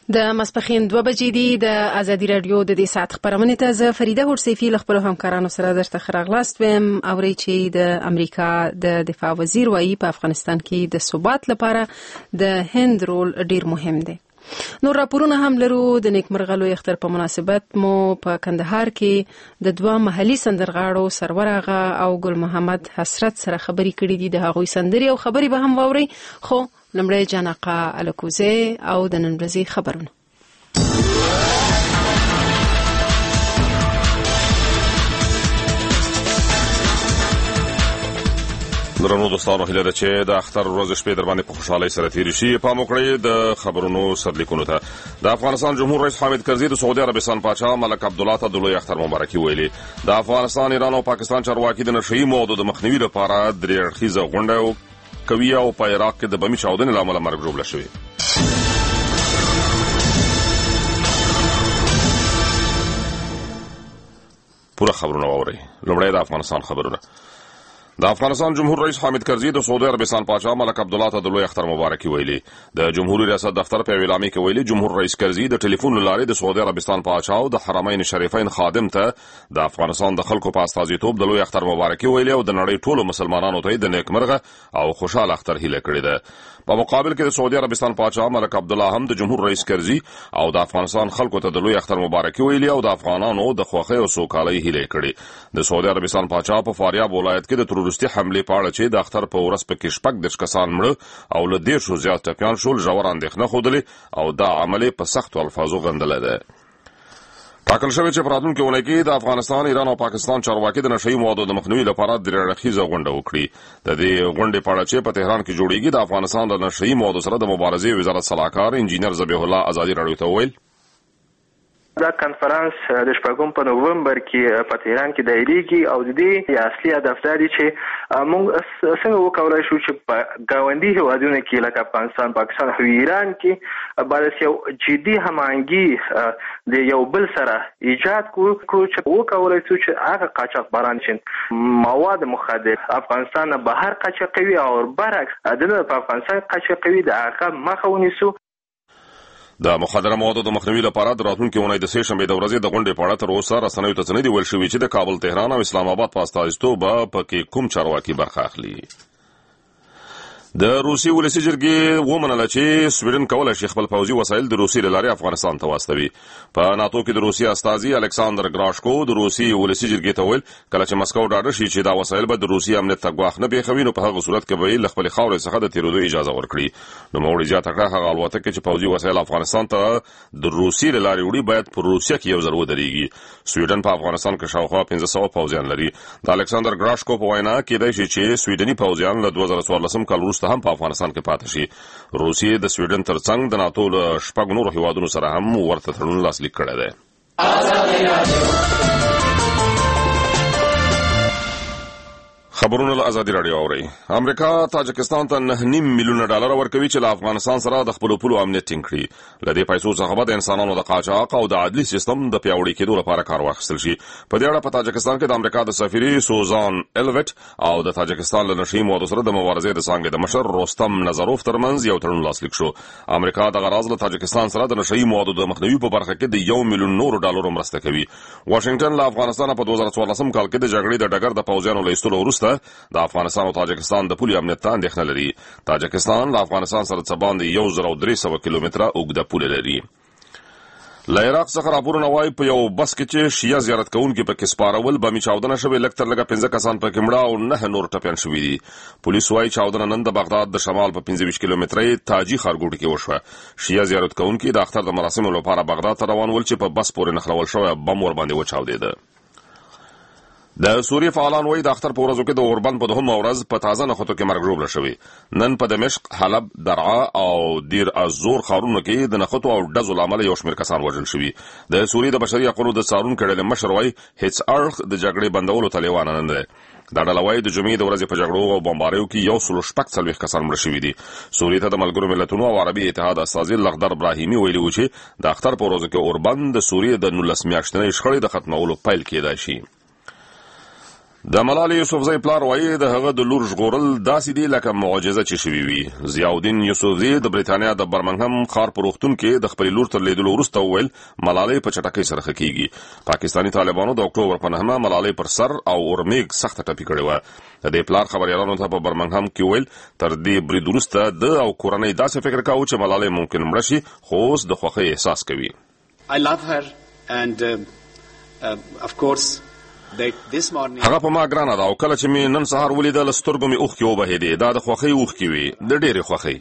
د ماسپښین 2 بجې دي. د ازادي رادیو د دې ساعت خبرونه ته زه فریده هورسیفي له خپل همکارانو سره درته خراغلاست ویم. اوري چې د امریکا د دفاع وزیر وایي په افغانستان کې د ثبات لپاره د هند رول ډیر مهم دی. نور راپورونه هم لرو. د نیکمرغه لوی اختر په مناسبت مو په کندهار کې د 2 محلي سندرغاړو سرور آغا او ګل محمد حسرت سره خبرې کړې دي. د هغوی سندرې او خبرې به هم واورئ. خو لمړی جانقه الکوزه او د نن ورځې خبرونه. درنو دوستانو، هیله ده چې د اختر ورځ شپې در باندې په خوشحالۍ سره تېرې شي. پام وکړئ د خبرونو سرلیکونو ته. د افغانستان جمهور رئیس حامد کرزي د سعودي عربستان پاچا ملک عبدالله ته د لوی اختر مبارکي ویلي. د افغانستان، ایران او پاکستان چارواکي د نشهیي موادو د مخنیوي لپاره درې اړخیزه غونډه کوي او په عراق کې د بمي چاودنې له امله مرګ ژوبله شوي. پوره خبرونه واورئ. لومړی د افغانستان خبرونه. د افغانستان جمهور رئیس حامد کرزي د سعودي عربستان پاچا ملک عبدالله ته د لوی اختر مبارکي ویلي. د جمهوریت ریاست دفتر په اعلامیه کې ویلي جمهور رئیس کرزي د ټلیفون لارې د سعودي عربستان پاچا او د حرمین شریفین خادم ته د افغانستان د خلکو په استازیتوب د لوی اختر مبارکي ویلي او د نړۍ ټولو مسلمانانو ته د نیکمرغه او خوشاله اختر هیله کړې ده. په مقابل کې د سعودي عربستان پاچا ملک عبدالله هم د جمهور رئیس کرزي او د افغانستان خلکو ته د لوی اختر مبارکي ویلي او د افغانانو د خوښۍ او سوکالۍ هیله کړې. د سعودي عربستان پاچا په فاریاب ولایت کې د تروریستي حملې په اړه چې د اختر په ورځ پکې 14 کسان مړه او له 10 زیات ټپیان شول ژور اندېښنه ښودلې او دا عمل په سختو الفاظو غندلی دی. ټاکل شوی چې په راتلونکي اونۍ کې د افغانستان، ایران او پاکستان چارواکي د نشهیي موادو د مخنیوي لپاره درې اړخیزه غونډه وکړي. د دې غونډې په اړه چې په تهران کې جوړیږي د افغانستان د نشهیي موادو سره د مبارزې وزارت سلاکار انجینر ذبیح الله ازادي راډیو ته وویل دا کنفرانس د شپږم په نوومبر کې په تهران کې دایریږي او د دې اصلي هدف دا دی چې موږ څنګه وکولای شو چې په ګاونډي هیوادونو کې لکه افغانستان، پاکستان او ایران کې باید یو جدي هماهنګي د یو بل سره ایجاد کړو چې وکولای شو چې هغه قاچاقبران چې مواد مخدر افغانستان بهر قاچاقوي او برعکس د افغانستان قاچاقوي د هغه مخه ونیسو. د مخدره موادو د مخنیوي لپاره د راتلونکي اونۍ د سې شنبې د ورځې د غونډې په اړه تر اوسه رسنیو ته څه نه دي ویل شوي چې د کابل، تهران او اسلام آباد په استازیتوب به پکې کوم چارواکي برخه اخلي. د روسي ولسي جرګې ومنله چې سویډن کولای شي خپل پوځي وسایل د روسي له لارې افغانستان ته واستوي. په ناتو کې د روسي استازي الکساندر ګراشکو د روسي ولسي جرګې ته ویل کله چې مسکو ډاډه شي چې دا وسایل به د روسي امنیت ته ګواښ نه پېښوي نو په هغه صورت کې به یې له خپلې خاورې څخه د تېرېدو اجازه ورکړي. نوموړي زیاته کړه هغه الوتکې چې پوځي وسایل افغانستان ته د روسي له لارې وړي باید په روسیه کې یو ځل ودرېږي. سویډن په افغانستان کې شاوخوا 1500 پوځیان لري. د الکساندر ګراشکو په وینا کېدای شي چې سویډني پوځیان له 2014 کال وروسته هم په افغانستان کې پاتې شي. روسیې د سویډن ترڅنګ د ناتو له 6 نورو هیوادونو سره هم ورته تړون لاسلیک کړی دی. خبرونه له ازادي راډیو اورئ. امریکا تاجکستان ته $9.5 میلیون ورکوي چې له افغانستان سره د خپلو پولو امنیت ټینګ کړي. له دې پیسو څخه به د انسانانو د قاچاق او د عدلي سیستم د پیاوړي کېدو لپاره کار واخیستل شي. په دې اړه په تاجکستان کې د امریکا د سفیري سوزان الویټ او د تاجکستان له نشهیي موادو سره د مبارزې د څانګې د مشر رستم نظروف ترمنځ یو تړون لاسلیک شو. امریکا دغه راز له تاجکستان سره د نشهیي موادو د مخنیوي په برخه کې د $1 میلیون مرسته کوي. واشنگټن له افغانستان په 2014 کال کې د جګړې د ډګر د پوځیانو له ایستلو وروسته د افغانستان او تاجکستان د پولي امنیت ته اندېښنه لري. تاجکستان له افغانستان سره څه باندې 1300 کیلومتره اوږده پوله لري. له عراق څخه راپورونه وایي په یو بس کې چې شیعه زیارت کوونکي پکې سپارول بمي چاودنه شوې. لږ تر لږه 15 کسان پکې مړه او 9 نور ټپیان شوي دي. پولیس وایي چاودنه نن د بغداد د شمال په 25 کیلومترۍ تاجي ښارګوټي کې وشوه. شیعه زیارت کوونکي د اختر د مراسمو لپاره بغداد ته روان ول چې په بس پورې نښلول شوی بم ورباندې وچاودېده. د سوریې فعالان وایي د اختر په ورځو کې د اوربند په 2مه ورځ په تازه نښتو کې مرګ ژوبله شوي. نن په دمشق، حلب، درعا او دیر الزور ښارونو کې د نښتو او ډزو له امله یو شمېر کسان وژل شوي. د سوریې د بشري حقونو د څارونکي ډلې مشر وایي هیڅ اړخ د جګړې بندولو ته لیوانه نه دی. دا ډله وایي د جمعې د ورځې په جګړو او بمباریو کې 146 کسان مړه شوي دي. سوریې ته د ملګرو ملتونو او عربي اتحاد استازي لخدر ابراهیمي ویلي و چې د اختر په ورځو کې اوربند د سوریې د 19 میاشتنۍ شخړې د ختمولو پیل کېدای شي. د ملالۍ یوسفزۍ پلار وایي د هغه د لور ژغورل داسې دي لکه معجزه چې شوي وي. ضیاءالدین یوسفزي د بریتانیا د برمنګهم ښار په روغتون کې د خپلې لور تر لیدلو وروسته وویل ملالۍ په چټکۍ سره ښه کېږي. پاکستاني طالبانو د اکتوبر په 9 ملالۍ پر سر او اورمیږ سخته ټپي کړې وه. د دې پلار خبریالانو ته په برمنګهم کې ویل تر دې برید وروسته د او کورنۍ داسې فکر کاوه چې ملالۍ ممکن مړه شي خو اوس د خوښۍ احساس کوي. I love her and of course هغه په ما ګرانه ده او کله چې مې نن سهار ولیدل سترګو مې اوښکې وبهېدې. دا د خوښۍ اوښکې وې، د ډېرې خوښۍ.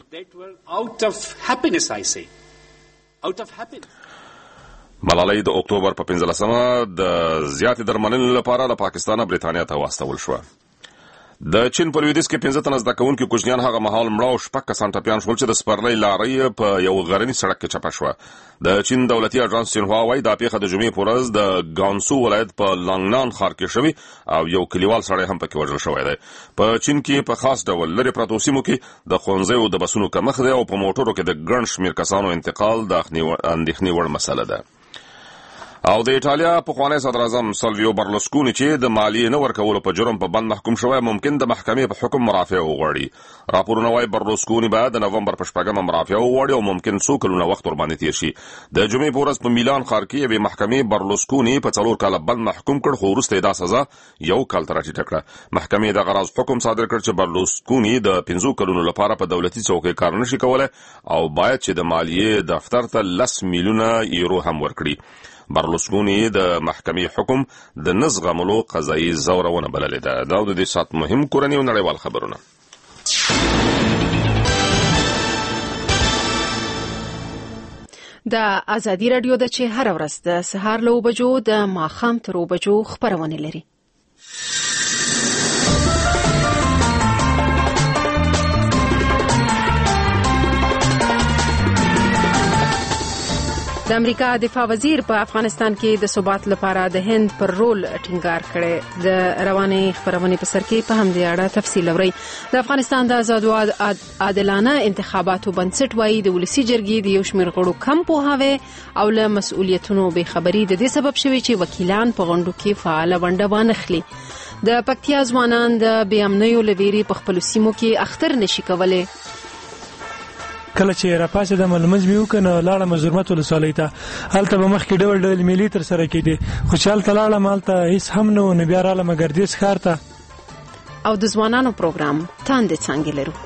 ملالۍ د اکتوبر په 15 د زیاتې درملنې لپاره له پاکستانه بریتانیا ته واستول شوه. د چین په لویدیځ کې 15 تنه زده کوونکي کوچنیان هغه مهال مړه او 6 کسان ټپیان شول چې د سپرلۍ لارۍ په یو غرني سړک کې چپه شوه. د چین دولتي اژانس سینهوا وايي دا پیښه د جمعې په ورځ د ګانسو ولایت په لانګنان ښار کې شوې او یو کلیوال سړی هم پکې وژل شوی دی. په چین کې په خاص ډول لرې پرتو سیمو کې د ښوونځیو د بسونو کمښت دی او په موټرو کې د ګڼ شمېر کسانو انتقال د اندېښنې وړ مسله ده. او د ایټالیا پخوانی صدراعظم سلویو برلوسکوني چې د مالیې نه ورکولو په جرم په بند محکوم شوی ممکن د محکمې په حکم مرافعه وغواړي. راپورونه وايي برلوسکوني به د نومبر په 4 مرافعه وغواړي او ممکن څو کلونه وخت ورباندې تیر شي. د جمعې په ورځ په میلان ښار کې یوې محکمې برلوسکوني په 4 کاله بند محکوم کړ خو وروسته دا سزا یو کال ته راټیټه کړه. محکمې د غراض حکم صادر کړ چې برلوسکوني د 15 کلونو لپاره په دولتي څوکۍ کار نشي کولای او باید چې د مالیې دفتر ته 10 میلیونه یورو هم ورکړي. برلوسکوني د محکمې حکم د نزغملو قضایي زورونه بللې ده. دا د دې سات مهم کورنی او نړیوال خبرونه. د ازادي رادیو د چې هر ورځ د سهار له بجو د ماښام تر بجو خبرونه لري. د امریکا دفاع وزیر په افغانستان کې د ثبات لپاره د هند پر رول ټینګار کړي. د روانې خبرونې په سر کې په همدې اړه تفصیل اورئ. د افغانستان د آزاد او عادلانه انتخاباتو بنسټ وايي د ولسي جرګې د یو شمېر غړو کم پوهاوی او له مسؤلیتونو بې خبري د دې سبب شوی چې وکیلان په غونډو کې فعال ونډه وانخلي. د پکتیا ځوانان د بې امنیو له ویرې په خپلو سیمو کې اختر نشي کولی. کله چې راپاسې د ملمنځ مې وکنه لاړه مزرمت ولسوالۍ ته هلته به مخکې ډول ډول میلې تر سره کېدې خو چې هلته لاړم هلته هېڅ هم نه و نو بیا رالم ګردیز ښار ته. او د ځوانانو پروګرام تاندې څانګې لرو.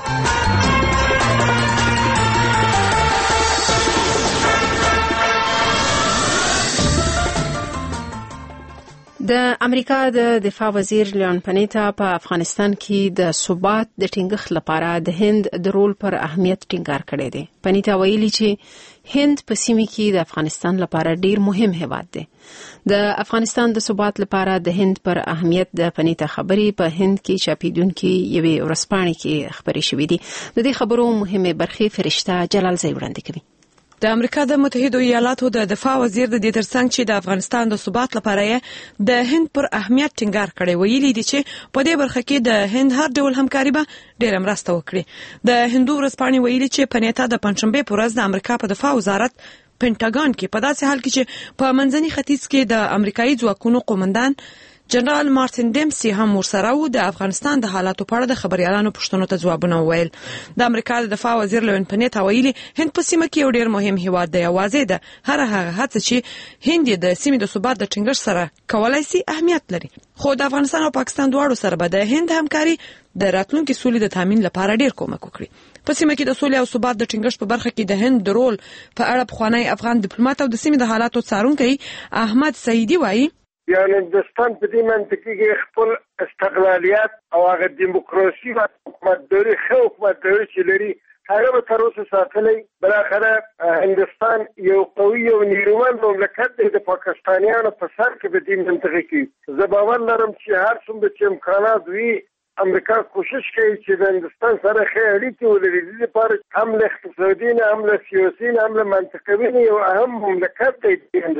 د امریکا د دفاع وزیر لیون پنیتا په افغانستان کې د ثبات د ټینګښت لپاره د هند د رول پر اهمیت ټینګار کړی دی. پنیتا ویلي چې هند په سیمه کې د افغانستان لپاره ډیر مهم هیواد دی. د افغانستان د ثبات لپاره د هند پر اهمیت د پنیتا خبرې په هند کې چاپیدونکو یوې ورځپاڼې کې خبرې شوې دي. د دې خبرو مهمه برخه فرشته جلال زئی وړاندې کوي. د امریکا د متحده ایالاتو د دفاع وزیر د دې ترڅنګ چې د افغانستان د ثبات لپاره د هند پر اهمیت ټینګار کړی ویلي دي چې په دې برخه کې د هند هر ډول همکاري به ډېر مرسته وکړي. د هندو ورځپاڼې ویلي چې پنیتا د پنځشنبه په ورځ د امریکا په دفاع وزارت پینټاګون کې په داسې حال کې چې په منځني ختیځ کې د امریکایي ځواکونو قومندان جنرال مارټین ډیمسي هم ورسره و د افغانستان د حالاتو په اړه د خبريالانو پوښتنو ته ځوابونه وویل. د امریکا د دفاع وزیر لیون پنیتا ویلي هند په سیمه کې یو ډیر مهم هیواد دی. یوازې د هر هغه هڅه چې هند د سیمې د ثبات د ټینګښت سره کولای شي اهمیت لري. خو د افغانستان او پاکستان دواړو سره به د هند همکاري د راتلونکي سولې د تامین لپاره ډیر کومک وکړي. په سیمه کې د سولې او ثبات د ټینګښت په برخه کې د هند د رول په اړه پخوانی افغان ډیپلوماټ او د سیمې د حالاتو څارونکي احمد سعیدی وایي یعنی هندوستان په دې منطقه کې خپل استقلالیت او هغه دیموکراسي او حکومتداري حکومتداري چې لري هغه به تر اوسه ساتلی. بالاخره هندوستان یو قوي او نیرومند مملکت دی. د پاکستانیانو په سر کې په دې منطقه کې زه باور لرم چې هر څومره چې امکانات وي امریکا کوشش کوي چې د هندوستان سره ښه اړیکې ولري. د دې لپاره هم له اقتصادي نه هم له سیاسي نه هم له منطقوي نه یو اهم مملکت دی هندوستان.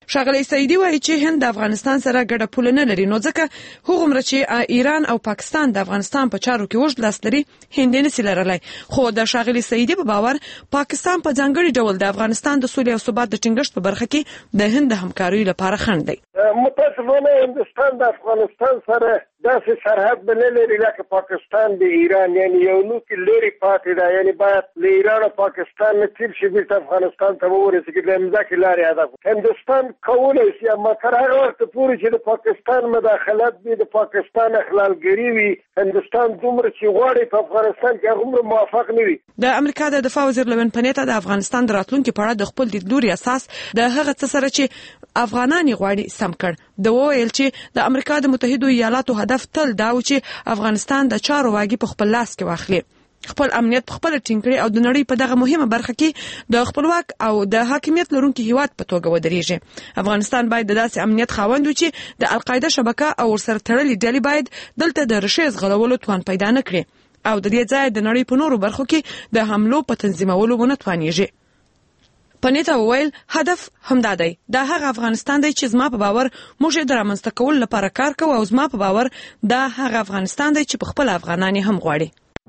ښاغلی سعیدي وایي چې هند د افغانستان سره ګډه پوله نه لري، نو ځکه هغومره چې ایران او پاکستان د افغانستان په چارو کې اوږد لاس لري، هند یې نشي لرلی. خو د ښاغلي سعیدي په باور پاکستان په ځانګړي ډول د افغانستان د سولې او ثبات د ټینګښت په برخه کې د هند د همکاریو لپاره خنډ دی. متاسفانه هندستان د افغانستان سره داسې سرحد به نه لري لکه پاکستان د ایران، یعنی یو نوکې لرې پاتې ده، یعنی باید له ایران او پاکستان نه تیر شي بیرته افغانستان ته ورسېږي، د مځکې لارې هدف هندستان کولی شي، اما تر هغه وخته پورې چې د پاکستان مداخلت وي، د پاکستان اخلالګري وي، هندستان دومره چې غواړي په افغانستان کې هغومره موافق نه وي. د امریکا د دفاع وزیر لوین پنیتا د افغانستان د راتلونکي په اړه د خپل لیدلوري اساس د هغه څه سره چې افغانان غواړي سم کړ. د وویل چې د امریکا د متحدو ایالاتو هدف تل دا و چې افغانستان د چارو واګي په خپل لاس کې واخلي، خپل امنیت په خپل ټینګ کړي او د نړۍ په دغه مهمه برخه کې د خپلواک او د حاکمیت لرونکي هیواد په توګه ودرېږي. افغانستان باید د داسې امنیت خاوند وي چې د القاعده شبکه او ورسره تړلې ډلې باید دلته د رشې زغلولو توان پیدا نه کړي او د دې ځای د نړۍ په نورو برخو کې د حملو په تنظیمولو ونه توانېږي. پنیتا وویل هدف همدا دی، دا هغه افغانستان دی چې زما په باور موږ یې د رامنځته کولو لپاره کار کوو او زما په باور دا هغه افغانستان دی چې په خپل افغانان هم غواړي.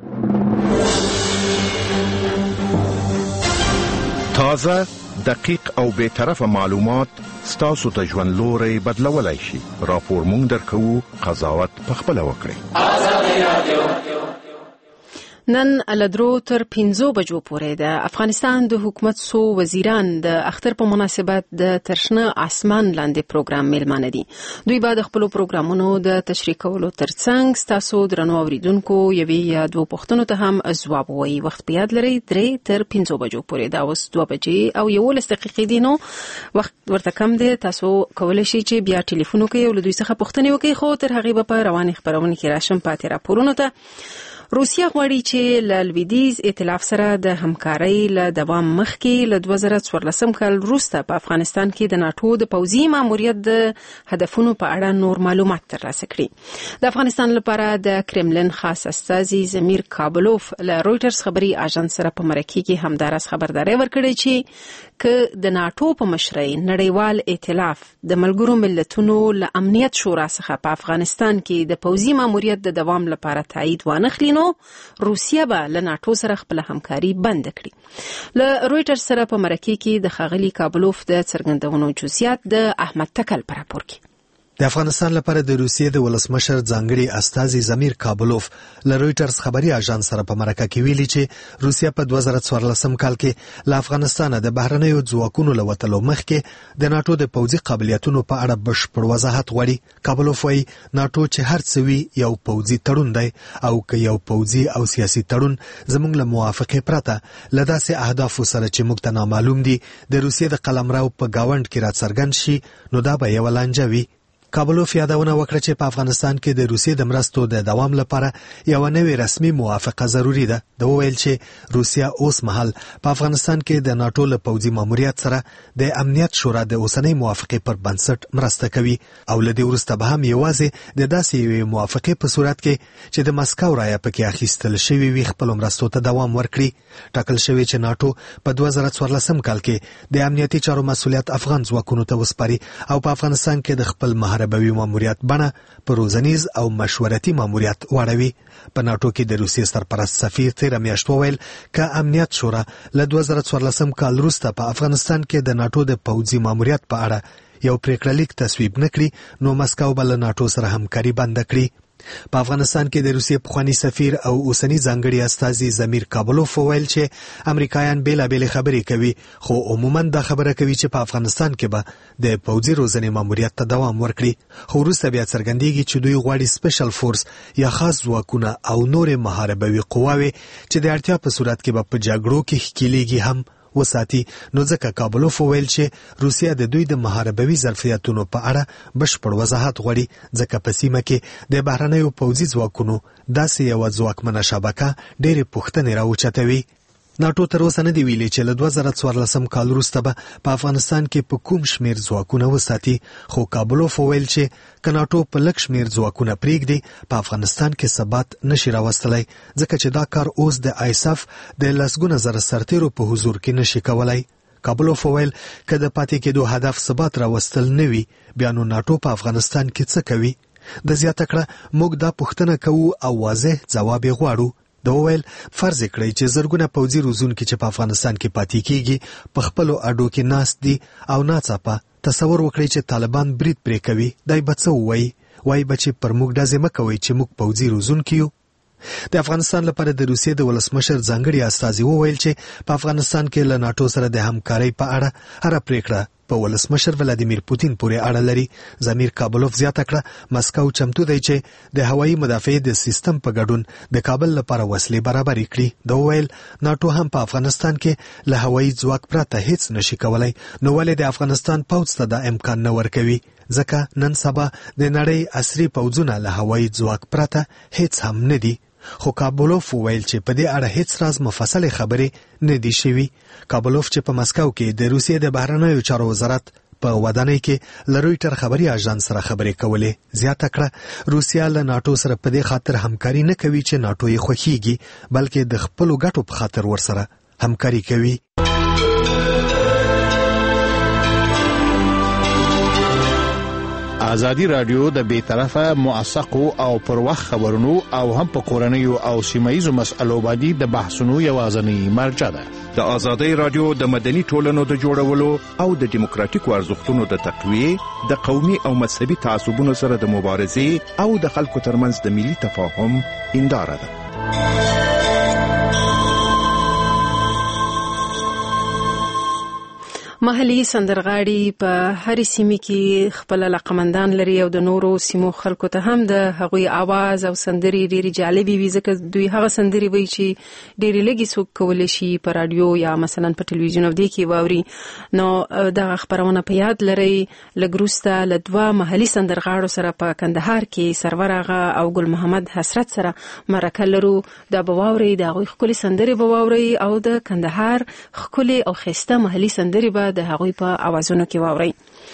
تازه، دقیق او بے طرفه معلومات ستاسو ته ژوند لوري بدلولای شي. راپور مونږ درکوو، قضاوت په خپل وکړئ. آزادي رادیو نن لدرو تر 5 بجو پورې د افغانستان د حکومت سو وزیران د اختر په مناسبت د ترشنه اسمان لاندې پروګرام میلمانه دي. دوی بعد خپل پروګرامونو د تشریح کولو ترڅنګ ستاسو درنو اوریدونکو یوې یا دوه پوښتنو ته هم ځواب وایي. وخت په یاد لرئ 3 تر 5 بجو پورې، دا اوس 2 بجې او 11 دقیقې دي، نو وخت ورته کم دی. تاسو کولای شئ چې بیا ټلیفون وکړئ او له دوی څخه پوښتنې وکړئ، خو تر هغې به په روانې خپرونې کې راشم. پاتې راپورونو ته روسیا غواړي چې له لویدیځ ائتلاف سره د همکارۍ له دوام مخکې له 2014 کال وروسته په افغانستان کې د ناټو د پوځي ماموریت د هدفونو په اړه نور معلومات ترلاسه کړي. د افغانستان لپاره د کرملن خاص استازي زمیر کابلوف له رويټرز خبري اژانس سره په مرکه کې همدارس خبرداري ورکړې چې ک د ناټو په مشرۍ نړیوال ائتلاف د ملګرو ملتونو له امنیت شورا څخه په افغانستان کې د پوځي ماموریت د دوام لپاره تایید وانخلي، نو روسیا به له ناټو سره خپل همکاري بند کړي. له رويټرز سره په مرکه کې د ښاغلي کابلوف د څرګندونو جزئیات د احمد تکل پر راپور کې. د افغانستان لپاره د روسیې د ولسمشر ځانګړي استازي زمیر کابلوف له رويټرز خبري اژانس سره په مرکه کې ویلي چې روسیا په 2014 کال کې له افغانستان د بهرنیو ځواکونو له وتلو مخکې د ناټو د پوځي قابلیتونو په اړه بشپړ وضاحت غواړي. کابلوف وايي ناټو چې هر څه وي یو پوځي تړون دی او که یو پوځي او سیاسي تړون زموږ له موافقې پرته له داسې اهدافو سره چې موږ ته نامعلوم دي د روسیې د قلمرو په گاوند کې راڅرګند شي، نو دا به یو لانجه وي. کابلوف یادونه وکړه چې په افغانستان کې د روسیې د مرستو د دوام لپاره یو نوې رسمي موافقه ضروری ده. د ویل چې روسیا اوس مهال په افغانستان کې د ناټو له پوځي ماموریت سره د امنیت شورا د اوسنۍ موافقې پر بنسټ مرسته کوي او له دې وروسته به هم یوازې د داسې یوې موافقې په صورت کې چې د مسکو رایه پکې اخیستل شوی وي خپل مرستو ته دوام ورکړي. ټاکل شوی چې ناټو په 2014 کال کې د امنیتي چارو مسؤلیت افغان ځواکونو ته وسپاري او په افغانستان کې د خپل محربوي ماموریت بڼه په روزنیز او مشورتي ماموریت واړوي. په ناټو کې د روسیې سرپرست سفیر تیر میاشت وویل که امنیت شورا له 2014 کال وروسته په افغانستان کې د ناټو د پوځي ماموریت په اړه یو پریکړه لیک تصویب نکړي، نو مسکو به له ناټو سره همکاري بند کړي. په افغانستان کې د روسیې پخوانی سفیر او اوسنی ځانګړي استازي زمیر کابلوف وویل چې امریکایان بیلابېلې خبرې کوي، خو عموما دا خبره کوي چې په افغانستان کې به د پوځي روزنې ماموریت ته دوام ورکړي، خو وروسته بیا څرګندېږي چې دوی غواړي سپیشل فورس یا خاص ځواکونه او نورې محاربوي قواوې چې د اړتیا په صورت کې به په جګړو کې ښکېلېږي هم وساتي. نو ځکه کابلوف وویل چې روسیا د دوی د محاربوي ظرفیتونو په اړه بشپړ وضاحت غواړي، ځکه په سیمه کې د بهرنیو پوځي ځواکونو داسې یوه ځواکمنه شبکه ډېرې پوښتنې راوچتوي. ناټو تر اوسه نه دی ویلي چې له 2014 کال وروسته به په افغانستان کې په کوم شمیر ځواکونه وساتي، خو کابلوف وویل چې که ناټو په لږ شمیر ځواکونه پرېږدي په افغانستان کې ثبات نشي راوستلی، ځکه چې دا کار اوس د آیساف د لسګونه زره سرتیرو په حضور کې نشي کولای. کابلوف وویل که د پاتې کېدو هدف ثبات راوستل نه وي بیا نو ناټو په افغانستان کې څه کوي. د زیاته کړه موږ دا پوښتنه کوو او واضح ځواب یې غواړو. د وویل فرض کړئ چې زرګونه پوځي روزونکي چې په افغانستان کې پاتې کیږي په خپلو اډو کې ناست دي او ناڅاپه تصور وکړئ چې طالبان برید پرې کوي. دای به څه وایي به چې پر موږ ډزې مه کوئ چې موږ پوځي روزونکي یو. د افغانستان لپاره د روسیې د ولسمشر ځانګړي استازي وویل چې په افغانستان کې له ناټو سره د همکارۍ په اړه هره پریکړه په ولسمشر ولادیمیر پوتین پورې اړه لري. زمیر کابلوف زیاته کړه مسکو چمتو دی چې د هوایي مدافعې د سیستم په ګډون د کابل لپاره وسلې برابرې کړي. د وویل ناټو هم په افغانستان کې له هوایي ځواک پرته هیڅ نشي کولای، نو ولې د افغانستان پوځ ته دا امکان نه ورکوي؟ ځکه نن سبا د نړۍ عصري پوځونه له هوایي ځواک پرته هیڅ هم نه دي. خو کابلوف وویل چې په دې اړه هیڅ راز مفصل خبرې نه دي شوي. کابلوف چې په مسکو کې د روسیې د بهرنیو چارو وزارت په ودانۍ کې له رویټر خبري اژانس سره خبرې کولې زیاته کړه روسیا له ناټو سره په دې خاطر همکاري نه کوي چې ناټو یې خوښیږي، بلکې د خپلو ګټو په خاطر ورسره همکاري کوي. ازادي رادیو د بیطرفه موثقو او پر وخت خبرونو او هم په کورنیو او سیمایي مسایلو باندې د بحثونو یوازینی مرجع ده. د ازادي رادیو د مدني ټولنو د جوړولو او د دیموکراتیکو ارزښتونو د تقویه، د قومي او مذهبي تعصبونو سره د مبارزې او د خلکو ترمنځ د ملي تفاهم هنداره ده. محلي سندرغاړي په هر سیمه کې خپل لقمندان لري او د نورو سیمو خلکو ته هم د هغوی आवाज او سندري ډېری جالبي وي، ځکه دوی هغه سندري وایي چې ډېری لږی څوک کولی شي په رادیو یا مثلا په ټلویزیون او دې کې واوري. نو دغه خبرونه په یاد لري. لږ وروسته له دوه محلي سندرغاړو سره په کندهار کې سرور آغا او ګل محمد حسرت سره مرکه لرو. دا به واوري، د هغوی ښکلې سندرې به واوري او د کندهار ښکلې او ښایسته محلي سندرې به د هغوی په اوازونو کې واوري.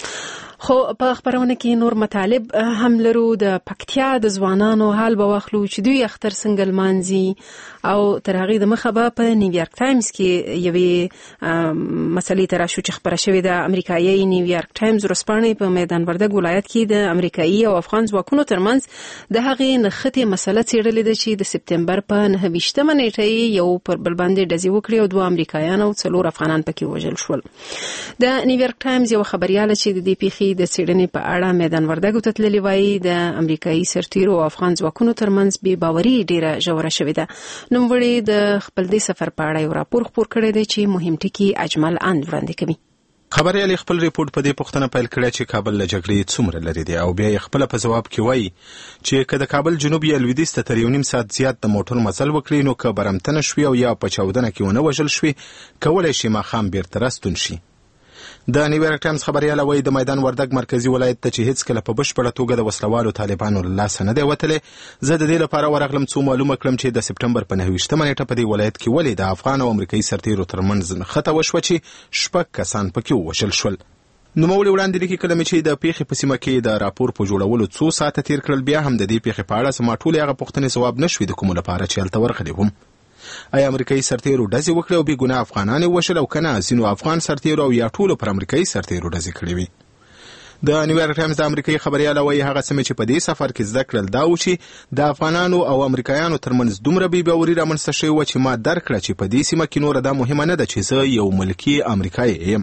خو په خبرونه کې نور مطالب هم لرو. د پکتیا د ځوانانو حال به واخلو چې دوی اختر څنګه لمانځي او تر هغې د مخه به په نیویارک ټایمز کې یوې مسلې ته راشو چې خبره شوې ده. امریکایي نیویارک ټایمز ورځپاڼې په میدان وردګ ولایت کې د امریکایي او افغان ځواکونو ترمنځ د هغې نښتې مسله څېړلې ده چې د سپتمبر په 9 نیټه یو پر بل باندې ډزې وکړې او 2 امریکایان او 4 افغانان پکې وژل شول. د نیویارک ټایمز یو خبریاله چې د دې پیښې د څېړنې په اړه میدان وردګ ته تللې وایي د امریکایي سرتیرو او افغان ځواکونو ترمنځ بې باوري ډېره ژوره شوې ده. نوموړي د خپل دې سفر په اړه یو راپور خپور کړی دی چې مهم ټکي اجمل اند وړاندې کوي. خبریال خپل ریپورت په دې پوښتنه پیل کړه چې کابل له جګړې څومره لري دی او بیا یې خپل په جواب کې وایي چې که د کابل جنوب یا لویدیځ ته تر 1.5 ساعت زیات د موټر مزل وکړي نو که برمتنه شوي او یا په چاودنه کې ونه وژل شوي کولی شي ماښام بیرته راستون شي. د نیویارک ټایمز خبریاله وایي د میدان وردګ مرکزی ولایت ته چې هیڅ کله په بشپړه توګه د وسلوالو طالبانو له لاسه نه دی وتلی، زه د دې لپاره ورغلم څو معلومه کړم چې د سپتمبر په 9 نیټه په دې ولایت کې ولې د افغان او امریکایي سرتیرو ترمنځ نښته وشوه چې 6 کسان پکې ووژل شول. نوموړي وړاندې لیکي کله چې د پیښې په سیمه کې د راپور په جوړولو 2 ساعته تیر کړل بیا هم د دې پیښې په اړه سم ټولې هغه پوښتنې ځواب نشوي د کوم لپاره چې هلته ورغلي وم. آیا امریکایي سرتیرو ډزې وکړې او بې ګناه افغانان یې وژل او که نه ځینو افغان سرتیرو او یا ټولو پر امریکایي سرتیرو ډزې کړې وي؟ د نیویارک ټایمز د امریکایي خبریاله وایي هغه څه چې په دې سفر کې زده کړل دا و چې د افغانانو او امریکایانو ترمنځ دومره بې باوري رامنځته شوې وه چې ما درک کړه چې په دې سیمه کې نوره دا مهمه نه ده چې زه یو ملکي امریکایي یم.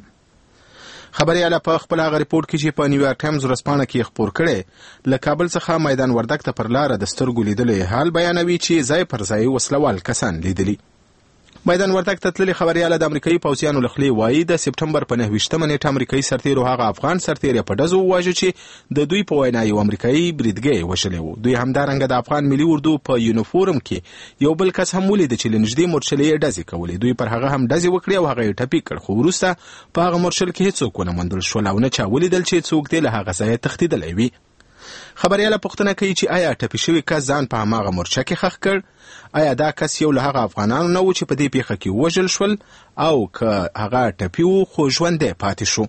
خبریاله په خپل هغه ریپورت کې چې په نیویارک ټایمز ورځپاڼه کې خپور کړی له کابل څخه میدان وردګ ته پر لاره د سترګو لیدلې حال بیانوي چې ځای پر ځای وسلوال کسان لیدلي. میدان وردګ ته تللې خبریاله د امریکایي پوځیانو له خولې وایي د سپتمبر په 9 نیټه امریکایي سرتیرو هغه افغان سرتیر په ډزو وواژه چې د دوی په وینا یو امریکایي بریدګۍ وژلی و. دوی همدارنګه د افغان ملي اردو په یونیفورم کې یو بل کس هم ولید چې له نږدې مورچلې یې ډزې کولې. دوی پر هغه هم ډزې وکړې او هغه یې ټپي کړ، خو وروسته په هغه مورچل کې هیڅوک ونه موندل شول او نه چا ولیدل چې څوک دې له هغه ځایه تښتېدلی وي. خبریاله پوښتنه کوي چې آیا ټپي شوي کس ځان په هماغه مورچه کې ښخ کړ؟ آیا دا کس یو له هغه افغانانو نه و چې په دې پیښه کې وژل شول او که هغه ټپي و خو ژوندی پاتې شو؟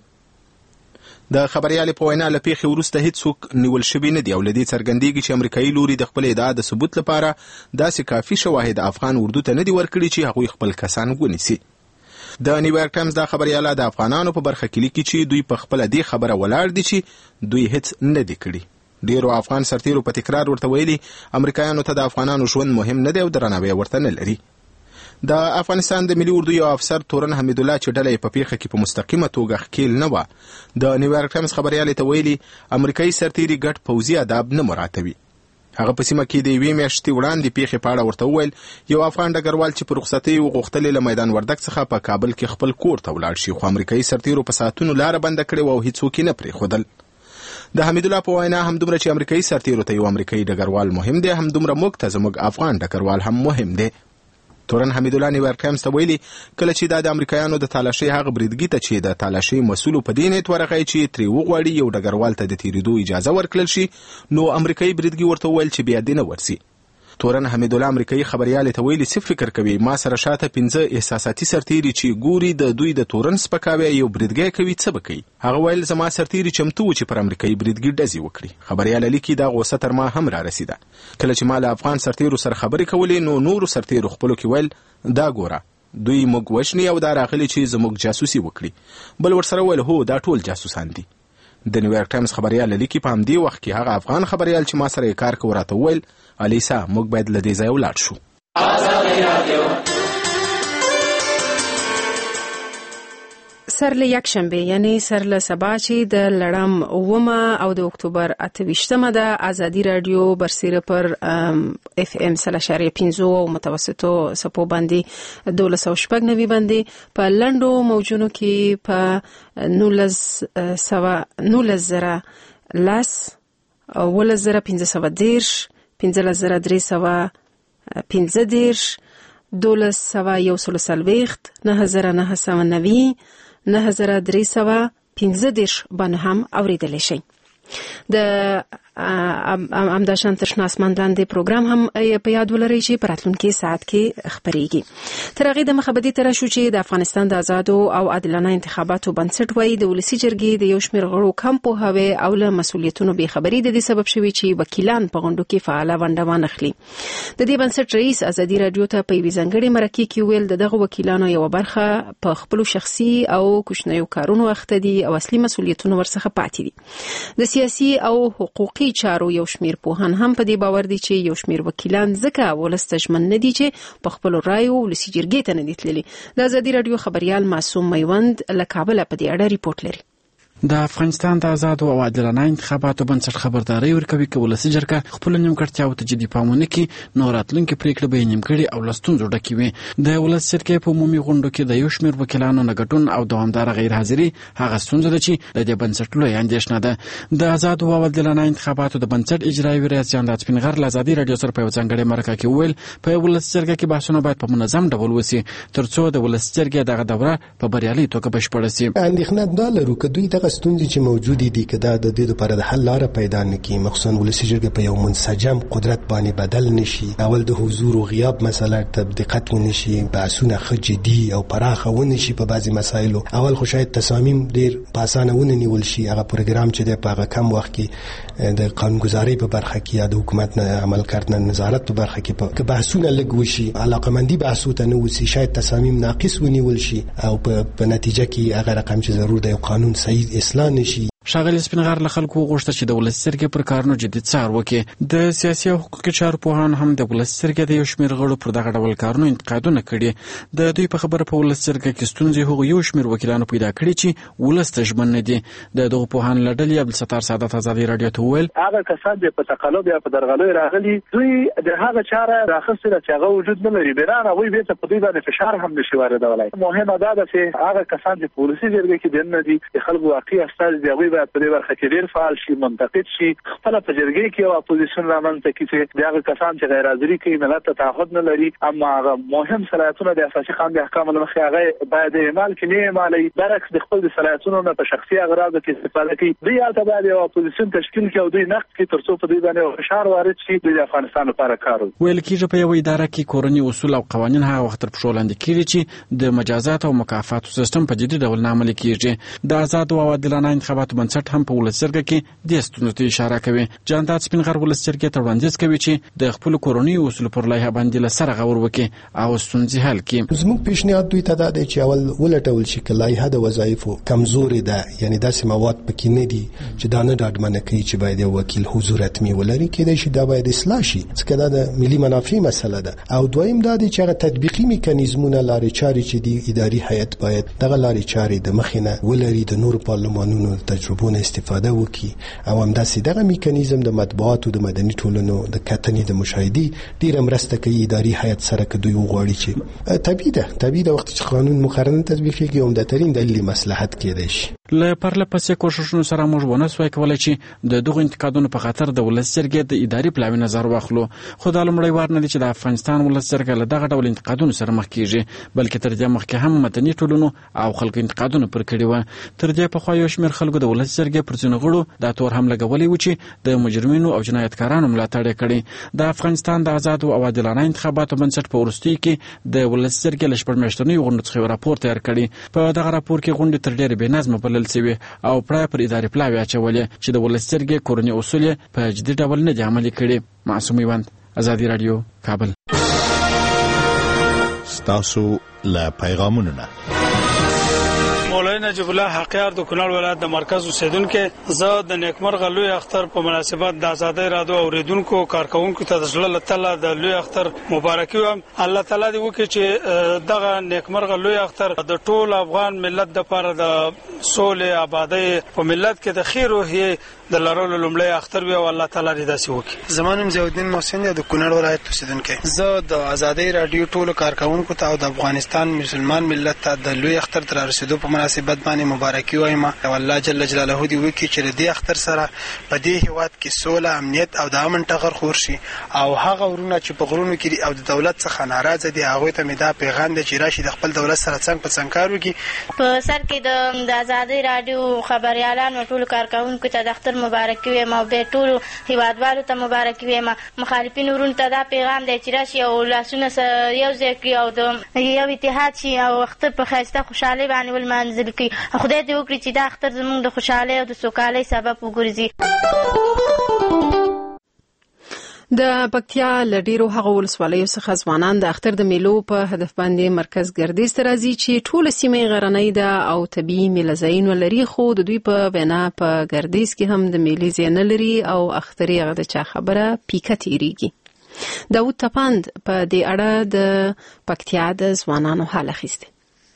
د خبریالې په وینا له پیښې وروسته هیڅوک نیول شوي نه دي او له دې څرګندېږي چې امریکایي لوري د خپل ادعا د ثبوت لپاره داسې کافي شواهد افغان اردو ته نه دي ورکړي چې هغوی خپل کسان ونیسي. د نیویارک ټایمز دا خبرياله د افغانانو په برخه کې لیکي چې دوی په خپل دې خبره ولاړ دي چې دوی هیڅ نه دي کړي. ډیرو افغان سرتیرو په تکرار ورته ویلي امریکایانو ته د افغانانو ژوند مهم نه دی او درناوی ورته نه لري. د افغانستان د ملي اردو یو افسر تورن حمید الله چې ډله په پیښه کې په مستقیمه توګه ښکیل نه و د نیویارک ټایمز خبرياله ته ویلي امریکایي سرتیري ګډ پوځي آداب نه مراعاتوي. هغه په سیمه کې د یوې میاشتې وړاندې پیښې په اړه ورته وویل یو افغان ډګروال چې په رخصتۍ وغوښتلې له میدان وردګ څخه په کابل کې خپل کور ته ولاړ شي خو امریکایي سرتیرو په ساعتونو لاره بنده کړې وه او هیڅوک یې نه پرېښودل. د حمید الله په وینا همدومره چې امریکایي سرتیرو ته یو امریکایي ډګروال مهم دی همدومره موږ ته زموږ افغان ډګروال هم مهم دی. تورن حمید الله نیویارک ټایمز ته ویلي کله چې د امریکایانو د تالاشۍ هغه بریدګي ته چې د تالاشۍ مسؤل په دې نیت ورغی چې ترې وغواړي یو ډګروال ته د تیریدو اجازه ورکړل شي نو امریکایي بریدګي ورته وویل چې بیا دې نه ورسي. تورن حمید الله امریکایي خبرياله ته ویلي څه فکر کوي ما سره شاته 15 احساساتي سرتیري چې ګوري د دوی د تورن سپکاوی یو بریدګي کوي څه بکوي. هغه ویل زما سرتیري چمتو چې پر امریکایي بریدګي ډزې وکړي. خبرياله لیکي دا غوسه تر ما هم را رسیده. کله چې ما له افغان سرتیرو سره خبرې کولې نو نورو سرتیرو خپلو کې ویل دا ګوره دوی موږ وښني او دا راغلي چې زموږ جاسوسي وکړي. بل ورسره ویل هو دا ټول جاسوسان دي. د نیویارک ټایمز خبرياله لیکي په همدې وخت کې هغه افغان خبريال چې ما سره کار کوي راته ویل الیسا موږ باید له دې ځایه ولاړ شو. سر له یکشنبه یعنی سر له سبا چې د لړم اومه او د اکتوبر 28مه د ازادي رادیو برسیره پر اف ام 3.5 او متوسطو سپو باندې 1290 باندې په لندو موجونو کې په 1900 لاس ولزره 1510 15315 1290 9990 9315 باندې هم اوریدل شي. د امداشان ترشناسمان لاندې پروګرام هم په یاد ولرئ چې په راتلونکي ساعت کې خبرېږي. تر هغې د مخبدي تر شو چې د افغانستان د آزادو او عادلانه انتخاباتو بنسټ وایي د ولسي جرګې د یو شمېر غړو کم پوهاوی او له مسؤلیتونو بې خبري د دې سبب شوي چې وکیلان په غونډو کې فعاله ونډه وانخلي. د دې بنسټ رئیس ازادي رادیو ته په یوې ځانګړې مرکې کې ویل دغه وکیلانو یو برخه په خپل شخصي او کوچنیو کارونو اخته دي او اصلي مسؤلیتونه ورڅخه پاتې دي. د سیاسي او حقوقي چارو یو شمیر پوهان هم په دې باور دي چې یو شمیر وکیلان ځکه ولسته ژمن نه دي چې په خپل رایو ولسي جرګې ته نه دي تللي. د ازادي رادیو خبريال معصوم میوند له کابل په دې اړه ریپورت لري. د افغانستان د آزادو او عادلانه انتخاباتو بنسټ خبرداري ورکوي چې ولسي جرګه خپل نیمګړتیاو ته جدي پام ونه کړي نو راتلونکي پریکړې به نیمګړې او له ستونزو ډکې وي. د ولسي جرګې په عمومي غونډو کې د یو شمېر وکیلانو نه ګډون او دوامداره غیر حاضري هغه ستونزه ده چې د دې بنسټ لویه اندېښنه ده. د آزادو او عادلانه انتخاباتو د بنسټ اجرایي ریاست جان سپینغر له ازادي رادیو سره په یو ځانګړې مرکه کې وویل په ولسي جرګه کې بحثونه باید په منظم ډول وشي ترڅو د ولسي جرګې دغه دوره په بریالي توګه بشپړه شي. اندېښنه دا لرو چې دوی دغه ستونزې چې موجود دي کدا د دې لپاره د حل لاره پیدا نکړي مخصوصا ولسي جرګه په یو منسجم قدرت باندې بدل نشي. اول د حضور او غیاب مسله ته دقت ونشي بحثونه خجدي او پراخه ونشي په بعضي مسایلو. اول خو شاید تصامیم ډیر په اسانه ونیول شي هغه پروګرام چې د په کم وخت کې د قانونګذاري په برخه کې یا د حکومت نه عمل کردن نظارت په برخه کې بحثونه لږ وشي علاقمندي بحثونه نه وشي شاید تصامیم ناقص ونیول شي او په نتیجه کې هغه رقم چې ضرور دی قانون صحیح اصلاح نشي. ښاغلي سپینغر له خلکو وغوښتل چې د ولسي جرګې پر کارونو جدي څار وکړي. د سیاسي او حقوقي چارو پوهان هم د ولسي جرګې د یو شمېر غړو پر دغه ډول کارونو انتقادونه کړي. د دوی په خبره په ولسي جرګه کې ستونزې هغو یو شمېر وکیلانو پیدا کړي چې ولس ته ژمن نه دي. د دغو پوهانو له ډلې عبدالستار سعادت ازادي رادیو ته وویل هغه کسان چې په تقلب یا په درغلۍ راغلي دوی د هغه چاره راخستله چې هغه وجود نه لري بنان هغوی بیرته په دوی باندې فشار هم نشي واردولی. مهمه دا ده چې هغه کسان چې په ولسي جرګه کې دننه دي د خلکو واقعي استازي دي هغوی باید په دې برخه کې ډېر فعال شي منتقد شي خپل په جرګې کې یو اپوزیشن رامنځته کړي چې دغه کسان چې غیر حاضري کوي ملت ته تعهد نه لري اما هغه مهم صلاحیتونه د اساسي قانون د احکامو له مخې هغه باید اعمال کړي نه مالي برعکس د خپل صلاحیتونو نه په شخصي اغراضو کې استفاده کوي. دوی هلته باید یو اپوزیشن تشکیل کړي او دوی نقد کړي ترڅو په دوی باندې فشار وارد شي د افغانستان لپاره کار وکړي. ویل کېږي په یو اداره کې کورني اصول او قوانین هغه وخت تر پښو لاندې کېږي چې د مجازات او مکافاتو سیستم په جدي ډول نه عملي کېږي. د آزاد او عادلانه انتخاباتو بنسټ هم په ولس جرګه کې د ستونزو ته اشاره کوي. جانداد سپین غر ولس جرګې ته وړاندیز کوي چې د خپل کورنۍ اصول پر لایحه باندې له سره غور وکړي او ستونزې حل کړي. زموږ پیشنهاد دوی ته دا دی چې اول ولټول شي چې لایحه د وظایفو کمزوري ده، یعنی داسې مواد پکې نه دي چې دا نه ډاډمنه کوي چې باید یو وکیل حضور حتمي ولري. کېدای شي دا باید اصلاح شي ځکه دا د ملي منافع مسله ده. او دویم دا دی چې هغه تطبیقي میکانیزمونه لارې چارې چې دی اداري هیئت باید دغه لارې چارې د مخینه ولري، د نور پارلمانونو تجربو نه استفاده وکړي او همداسې دغه میکانیزم د مطبوعاتو د مدني ټولنو د کتنې د مشاهدې ډیره مرسته کوي اداري هیئت سره که دوی وغواړي چې طبیعي ده وخت چې قانون مقررن تطبیق کیږي عمدترین دلیل مصلحت کېدای شي. له پرله پسې کوښښونو سره موږ ونه سوای کولای چې د دغو انتقادونو په خاطر د ولس جرګې د اداري پلاوي نظر واخلو، خو دا لومړی وار نه دی چې د افغانستان ولس جرګه له دغه ډول انتقادونو سره مخ کیږي، بلکې تر دې مخکې هم مدني ټولنو او خلکو انتقادونه پر کړي وو. تر دې پخوا یو شمېر خلکو د ولس جرګې پر ځینو غړو دا تور هم لګولی و چې د مجرمینو او جنایتکارانو ملاتړ یې کړی. د افغانستان د آزادو او عادلانه انتخاباتو بنسټ په وروستیو کې د ولس جرګې له شپږ میاشتنیو غونډو څخه یو راپور تیار کړی. په دغه راپور کې غونډې تر ډېرې بېنظمه بلل سوي او پړه پر اداري پلاوي اچولې چې د ولس جرګې کورني اصول په جدي ډول نه دي عملي کړي. معصوم میوند، ازادي رادیو، کابل. ستاسو له پیغامونو نه مولوی نجیب الله حقیار د کونړ ولایت د مرکز اوسیدونکو، زه د نیکمرغه لوی اختر په مناسبت د آزادۍ رادیو اوریدونکو کارکونکو ته د زړه له تله د لوی اختر مبارکي وایم. الله تعالی دې وکړي چې دغه نیکمرغه لوی اختر د ټول افغان ملت لپاره د سولې آبادۍ په ملت کې د خیر روحیه د لرلو لومړی اختر وي او الله تعالی دې داسې وکړي. زمانم ضیاءالدین محسن د کونړ ولایت اوسیدونکی، زه د آزادۍ رادیو ټول کارکونکو ته او د افغانستان مسلمان ملت ته د لوی اختر تر رسیدو په مناسبت باندې مبارکي وایم او الله جل جلاله دې وکړي چې د دې اختر سره په دې هیواد کې سوله، امنیت او د امن ټغر خور شي او هغه ورونه چې په غرونو کې او د دولت څخه ناراضه دي هغه ته مې دا پیغام دی چې راشي د خپل دولت سره څنګه په څنګه کار وکړي. په سر کې د آزادۍ رادیو خبريالانو ټول کارکونکو ته د اختر مبارکي وایم او به ټول هیوادوالو ته مبارکي وایم. مخالفین ورونو ته دا پیغام دی چې راشي او لاسونه یو ځای کړي او د یو اتحاد شي او اختر په ښایسته خوشحالۍ باندې ولمانځل کړي. خدای دې وکړي چې دا اختر زموږ د خوشحالۍ او د سوکالۍ سبب وګرځي. د پکتیا له ډیرو هغو ولسوالیو څخه ځوانان د اختر د میلو په هدف باندې مرکز ګردیز ته راځي چې ټوله سیمه غرنۍ ده او طبیعي میله ځایونه لري، خو د دوی په وینا په ګردیز کې هم د میلې ځای نه لري او اختري هغه د چا خبره پیکه تیریږي. داود تپاند په دې اړه د پکتیا د ځوانانو حال اخیستی.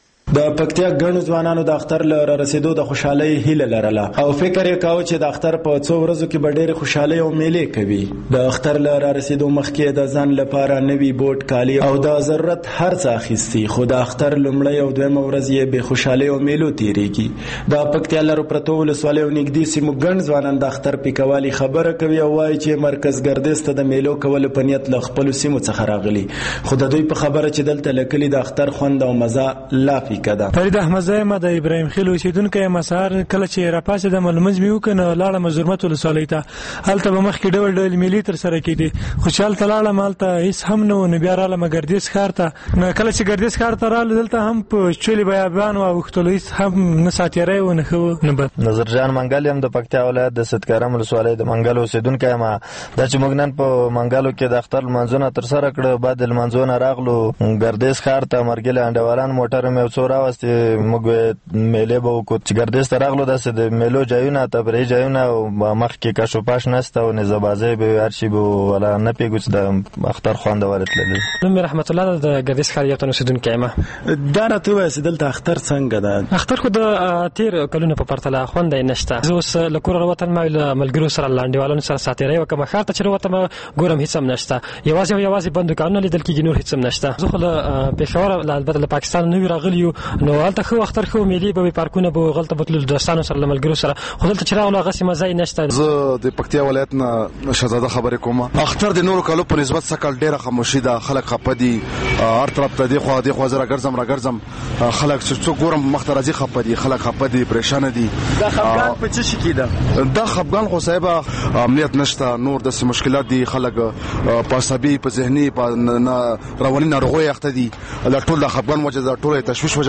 د پکتیا ګڼو ځوانانو د اختر له رسیدو د خوشحالۍ هیله لرله او فکر یې کاوه چې د اختر په څو ورځو کې به ډېرې خوشحالۍ او میلې کوي. د اختر له رسیدو مخکې د ځان لپاره نوي بوټ، کالي او د ضرورت هر څه اخیستي، خو د اختر لومړۍ او دویمه ورځ یې بې خوشحالۍ او میلو تیریږي. د پکتیا لرو پرتو ولسوالیو نږدې سیمو ګڼ ځوانان د اختر پیکوالي خبره کوي او وایي چې مرکز ګردیز ته د میلو کولو په نیت له خپلو سیمو څخه راغلي، خو د دوی په خبره چې دلته له کلي د اختر خوند او مزه لا فرید احمد زایم د ابراهیم خیل اوسیدونکی مسار کله چې راپاسه د ملمز میو کنه لاړه مزورمت ولسوالۍ ته هلته به مخکې ډول ډول میلې تر سره کېدې، خو چې هلته لاړم هلته هېڅ هم نه و. نو بیا رالم ګردیز ښار ته، نو کله چې ګردیز ښار ته راغلو دلته هم په چولې بیابانو او اوښتلو هېڅ هم نه ساتیری و نه ښه و نه بد. نظرجان منګل یم د پکتیا ولایت د سدکرم ولسوالۍ د منګل اوسیدونکی یم. دا چې موږ نن په منګلو کې د اختر لمانځونه ترسره کړه، بعد د لمانځو نه راغلو ګردیز ښار ته. مرګلي انډیوالان موټر مې یو څو راوستې، موږ میلې به وکړو. چې ګردیز ته راغلو داسې د میلو ځایونه، تفریحي ځایونه او مخ کې کش و پاش نسته او نیزه‌بازۍ به هر شي به ولا نه پوهېږو چې د اختر خوند ولې تللی. نوم مې رحمت الله د ګردیز ښار یو تن اوسېدونکی یم. دا راته ووایه چې دلته اختر څنګه ده؟ اختر خو د تېر کلونو په پرتله خوند یې نشته. زه اوس له کوره راوتم، ما له ملګرو سره له انډیوالانو سره ساتیری وکړم. ښار ته چې راوتم ګورم هېڅ هم نشته، یوازې او یوازې بند دوکانونه لیدل کېږي، نور هېڅ هم نشته. زه خو له پېښور البته له پاکستان نوي راغلي یو، نو هلته ښه اختر ښه میلې به وي، پارکونه به غلطه بتلو دوستانو سره له ملګرو سره، خو دلته چې راغلو هغسې مزه یې نشته. زه د پکتیا ولایت نه شهزاده خبرې کوم. اختر د نورو کالو په نسبت سکل ډېره خاموشي ده، خلک خفه دي، هر طرف ته دې خوا زه راګرځم خلک چې څوک ګورم مخ ته راځي خفه دي، خلک خفه دي، پریشانه دي. دا خفګان په څه شي کې ده؟ دا خفګان خو صاحبه امنیت نشته، نور داسې مشکلات دي، خلک په عصبي، په ذهني، په رواني ناروغیو اخته دي. دا ټول د خفګان وجه ده، ټول تشویش وجه ده.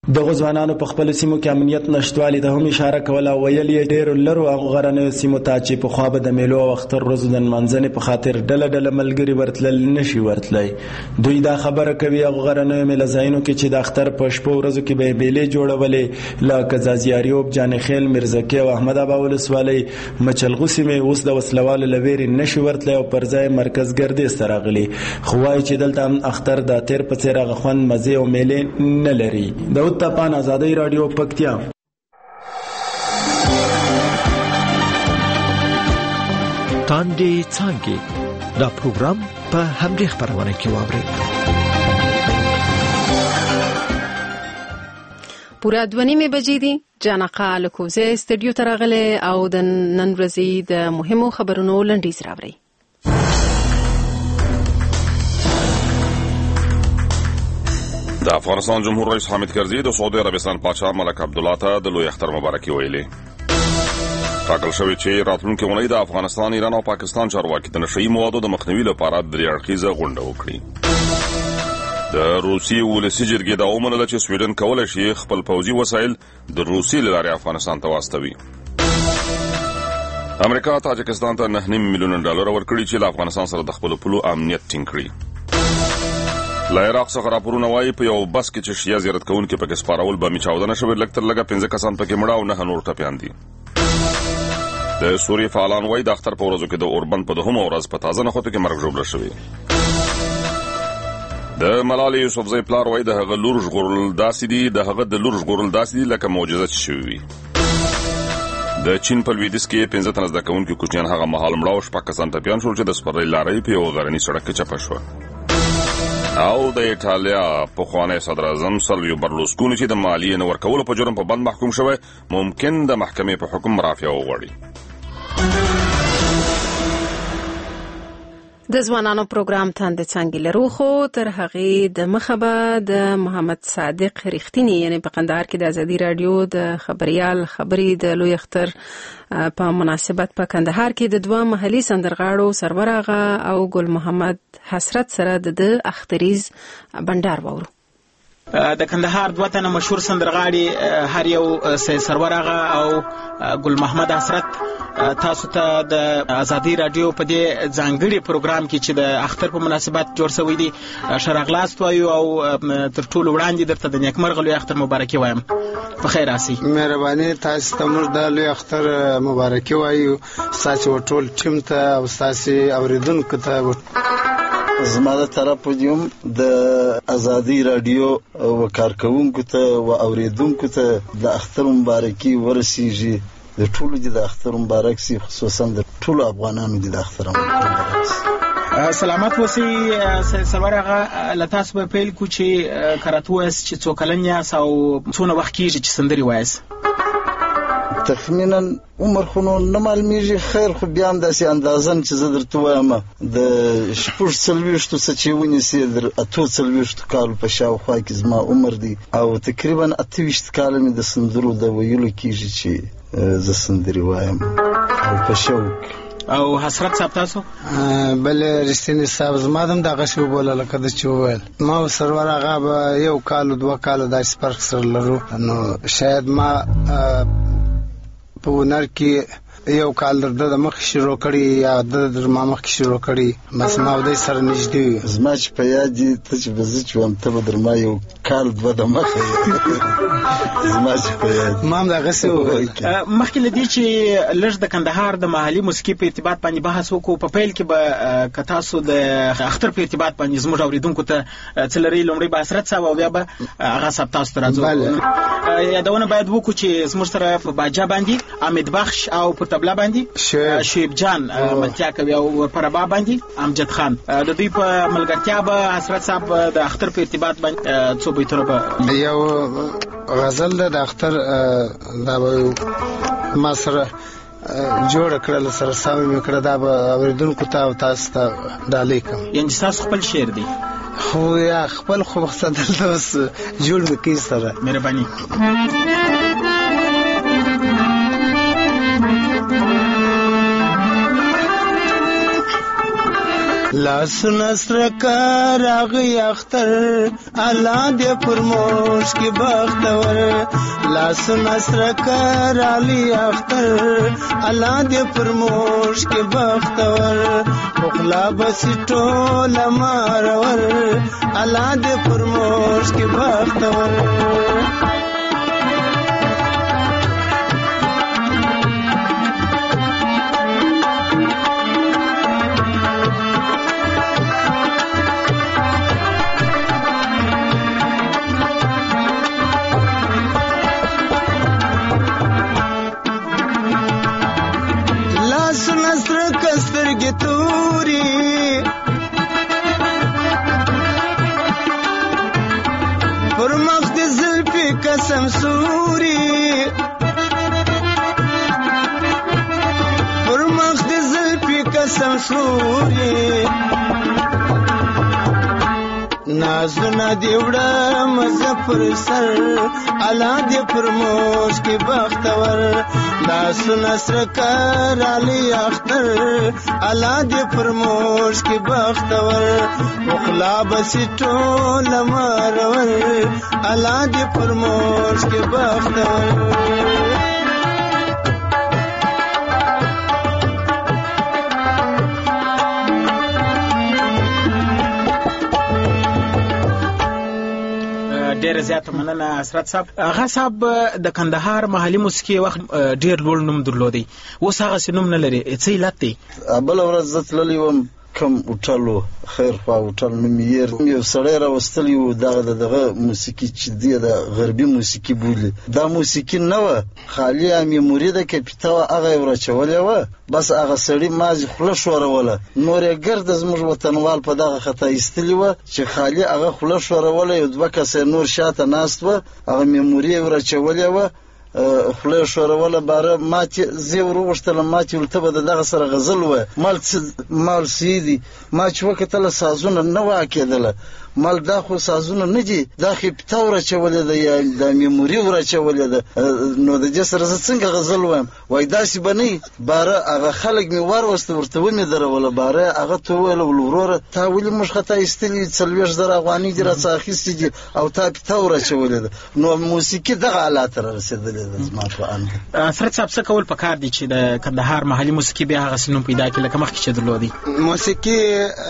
دغه ځوانانو په خپل سیمو کې امنیت نشټوالي ته هم اشاره کوله او ویل یې ډېر لرو هغه غرنیو سیمو ته چې په خوا به د میلو او اختر ورځو د نمانځنې په خاطر ډله ډله ملګري ورتلل نشي ورتلی. دوی دا خبره کوي هغه غرنیو میله ځایونو کې چې د اختر په شپو ورځو کې به بیلې جوړولې لکه ځاځیاریوب، جانخیل، میرزکې او احمد ابا ولسوالۍ مچلغو سیمې اوس د وسلوالو له ویرې نشي ورتلی او پر ځای مرکز ګردیز ته راغلي. خو وایي چې دلته اختر د تیر په څېر هغه خوند مزې او میلې نه لري. تپان آزادی رادیو پکتیا. تاندې څانګې دا پروګرام په همدې خبرونه کې واورئ. پورا 2:30 بجې دي. جانقه لکوزه استډیو ته راغله او د نن ورځې د مهمو خبرونو لنډیز راوړي. د افغانستان جمهور رئیس حامد کرزي د سعودي عربستان پاچا ملک عبدالله ته د لوی اختر مبارکي ویلې. ټاکل شوی چې راتلونکي اونۍ د افغانستان، ایران او پاکستان چارواکي د نشئی موادو د مخنیوي لپاره درې اړخیزه غونډه وکړي. د روسي ولسي جرګې دا ومنله چې سویډن کولی شي خپل پوځي وسایل د روسي له لارې افغانستان ته واستوي. امریکا تاجکستان ته $9.5 میلیون ورکړي چې له افغانستان سره د خپلو پولو امنیت ټینګ کړي. له عراق څخه راپورونه وایي په یو بس کې چې شیعه زیارت کوونکي پکې سپارول بمي چاودنه شوې، لږ تر لږه 5 کسان پکې مړه او 9 نور ټپیان دي. د سوریې فعالان وایي د اختر په ورځو کې د اوربند په 2مه ورځ په تازه نښتو کې مرګ ژوبله شوی. د ملالۍ یوسفزۍ پلار وایي د هغه د لور ژغورل داسې دي لکه معجزه چې شوې وي. د چین په لویدیځ کې 15 تنه زده کوونکي کوچنیان هغه مهال مړه او 6 کسان ټپیان شول چې د سپرلۍ لارۍ په یو غرني سړک کې چپه شوه. او د ایټالیا پخوانی صدر اعظم سلویو برلوسکوني چې د مالیې نه ورکولو په جرم په بند محکوم شوی، ممکن د محکمې په حکم رافعه وغواړي. د ځوانانو پروګرام تاندې څانګې لرو، خو تر هغې د مخه به د محمد صادق ریښتینی یعنی په قندهار کې د ازادي رادیو د خبريال خبرې د لوی اختر په مناسبت په کندهار کې د 2 محلي سندرغاړو سرور آغا او ګل محمد حسرت سره د اختریز بندر وورو. د کندهار 2 تنه مشهور سندرغاړي هر یو سرور آغا او ګل محمد حسرت تاسو ته د ازادي رادیو په دې ځانګړي پروګرام کې چې د اختر په مناسبت جوړ شوی دی شراغلاست وایو او تر ټولو وړاندې درته د نیکمرغه لوی اختر مبارکي وایم. په خیر راسي. مهرباني تاسو ته موږ د لوی اختر مبارکي وایو تاسو ټول ټیم ته او تاسو اوریدونکو ته. زما د طرف ودیم د ازادي رادیو او کارکونکو ته او اوریدونکو ته د اختر مبارکي ورسیږي. د ټولو د اختر مبارک سي، خصوصا د ټولو افغانانو د اختر مبارک سي. سلامت وسی سرور هغه لتاس په پیل کو چې کراتوس چې څوکلن یاس او څونه وخت کیږي چې سندري وایس؟ تخمینا عمر خونو نه معلومیږي، خیر خو بیا هم داسې اندازن چې زه درته وایم د 40 څه چې ونیسي در 28 کال په شاوخوا کې زما عمر دی او تقریبا 28 کال مې د سندرو د ویلو کیږي چې زه سندري وایم او په شوق. او حسرت صاحب تاسو؟ بل رښتینی صاحب زما هم دغه شی وبوله لکه د چوول ما سرور هغه به 1 کال 2 کال داسې فرق سره لرو، نو شاید ما په ونر کې 1 کال د مخ شروع کړي یا د ما مخ شروع کړي، بس ما ودې سره نږدې زما چې په یاد دي ته چې بزچ وم ته در ما 1 کال 2 د مخ زما چې په یاد ما هم دغه څه مخکې لدی چې لږ د کندهار د محلي موسیقي په ارتباط باندې بحث وکړو. په پیل کې به کتاسو د اختر په ارتباط باندې زموږ اوریدونکو ته څلري لومړی به حسرت صاحب او بیا به هغه صاحب تاسو ته راځو. یادونه باید وکړو چې زموږ سره په باجا باندې امید بخش او په تبلا باندې شیب جان ملتیا کوي او پر بابا باندې امجد خان. د دوی په ملګرتیا به حسرت صاحب د اختر په ارتباط باندې څو بیتونه به یو غزل د اختر دا ما سره جوړ کړل سره ساوي میکړه دا به اوریدونکو ته او تاسو ته ډالې کوم. یعنی تاسو خپل شعر دی خو یا خپل خو مقصد بس جوړ وکي سره. مهرباني. لا لاسونه سره کار راغی اختر الله دې پر موږ کې بختور لاسونه سره کار راغی اختر الله دې پر موږ کې بختور خپلا بس ټول مارور الله دې پر موږ کې بختور سمسوري پر مخ د زلفي قسم سوري نازونه دی وړه مظفر سر الله دې پر موږ کې بختور لاسونه سره کار علي اختر الله دې پر موږ کې بختور وخلا بس ټول مارور الله دې پر موږ کې بختور ډېر زیات مننه حضرت صاحب. هغه صاحب د کندهار محلي موسیقي وخت ډېر لوړ نوم درلودي، اوس هغه نوم نه لري. څه علت دی؟ بل ورځ زه تللی وم کم هوټلو خیر خوا هوټل نومیر یو سړی راوستلی و دغه موسیقي چې دی د غربي موسیقي بولي. دا موسیقي نه وه، خالي میموري د کپیتا وه، هغه یې ورچولې وه. بس هغه سړي مازې خوله ښوروله، نور یې ګرده زموږ وطنوال په دغه خطا ایستلي وه چې خالي هغه خوله ښوروله. یو دوه کسه نور شاته ناست وه، هغه میموري یې ورچولې وه، خوله ښوروله. باره ماتې زه ور وغوښتلم، ماتې ولته به د دغه سره غزل وه. مال سیدي ما چې وکتله سازونه نه وه کېدله، مال دا خو سازونه نه دي، دا خپیتا ورچولې ده یا دا میموري ورچولې ده، نو د دې سره زه څنګه غزل وایم؟ وایي داسې به نه. باره هغه خلک مې واروسته، ورته ومې دروله. باره هغه ته وویله وروره تا ولې موږ خطا ایستلي 40,000 افغانۍ دې راڅخه اخیستې دي او تا پیتا ورچولې ده. نو موسیقي دغه حالات ته رارسېدلې ده زما په اند. فرید صاحب څه کول پکار دي چې د کندهار محلي موسیقي بیا هغسې نوم پیدا کړي لکه مخکې چې درلودي؟ موسیقي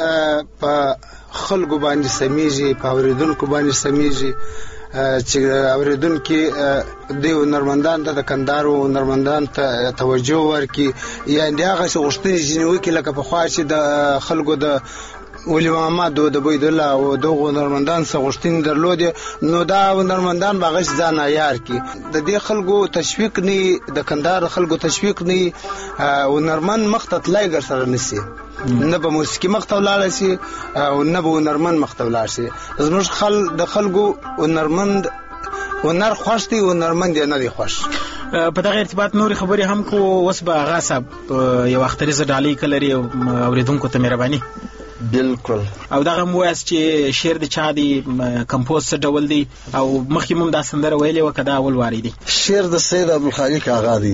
په خلکو باندې سمیږي، په اوریدونکو باندې سمیږي، چې اوریدونکي دی هنرمندان ته د کندهار هنرمندان ته توجه ورکړي، یعنې هغسې غوښتنې ځینې وکړي لکه پخوا چې د خلکو د ولی محمد او د بویدالله او دغه هنرمندان څخه غوښتنې درلودې، نو دا هنرمندان به هغسې ځان عیار کړي. د دې خلکو تشویق نه، د کندهار خلکو تشویق نه، هنرمند مخ ته تلای ګر سره نشي، نه به موسیقي مخ ته ولاړ شي او نه به هنرمند مخ ته ولاړ شي. زموږ د خلکو هنرمند هنر خوښ دی، هنرمند یې نه دی خوښ. په دغه ارتباط نورې خبرې هم کو. اوس به هغه صاحب یو اختریزه ډالۍ کلري اوریدونکو ته مهرباني. بالکل. او دغه مو وایاست چې شعر د چا دی، کمپوز څه ډول دی، او مخکې مو دا سندره ویلې وه که دا اول واری دی؟ شعر د سید عبدالخالق آغا دی.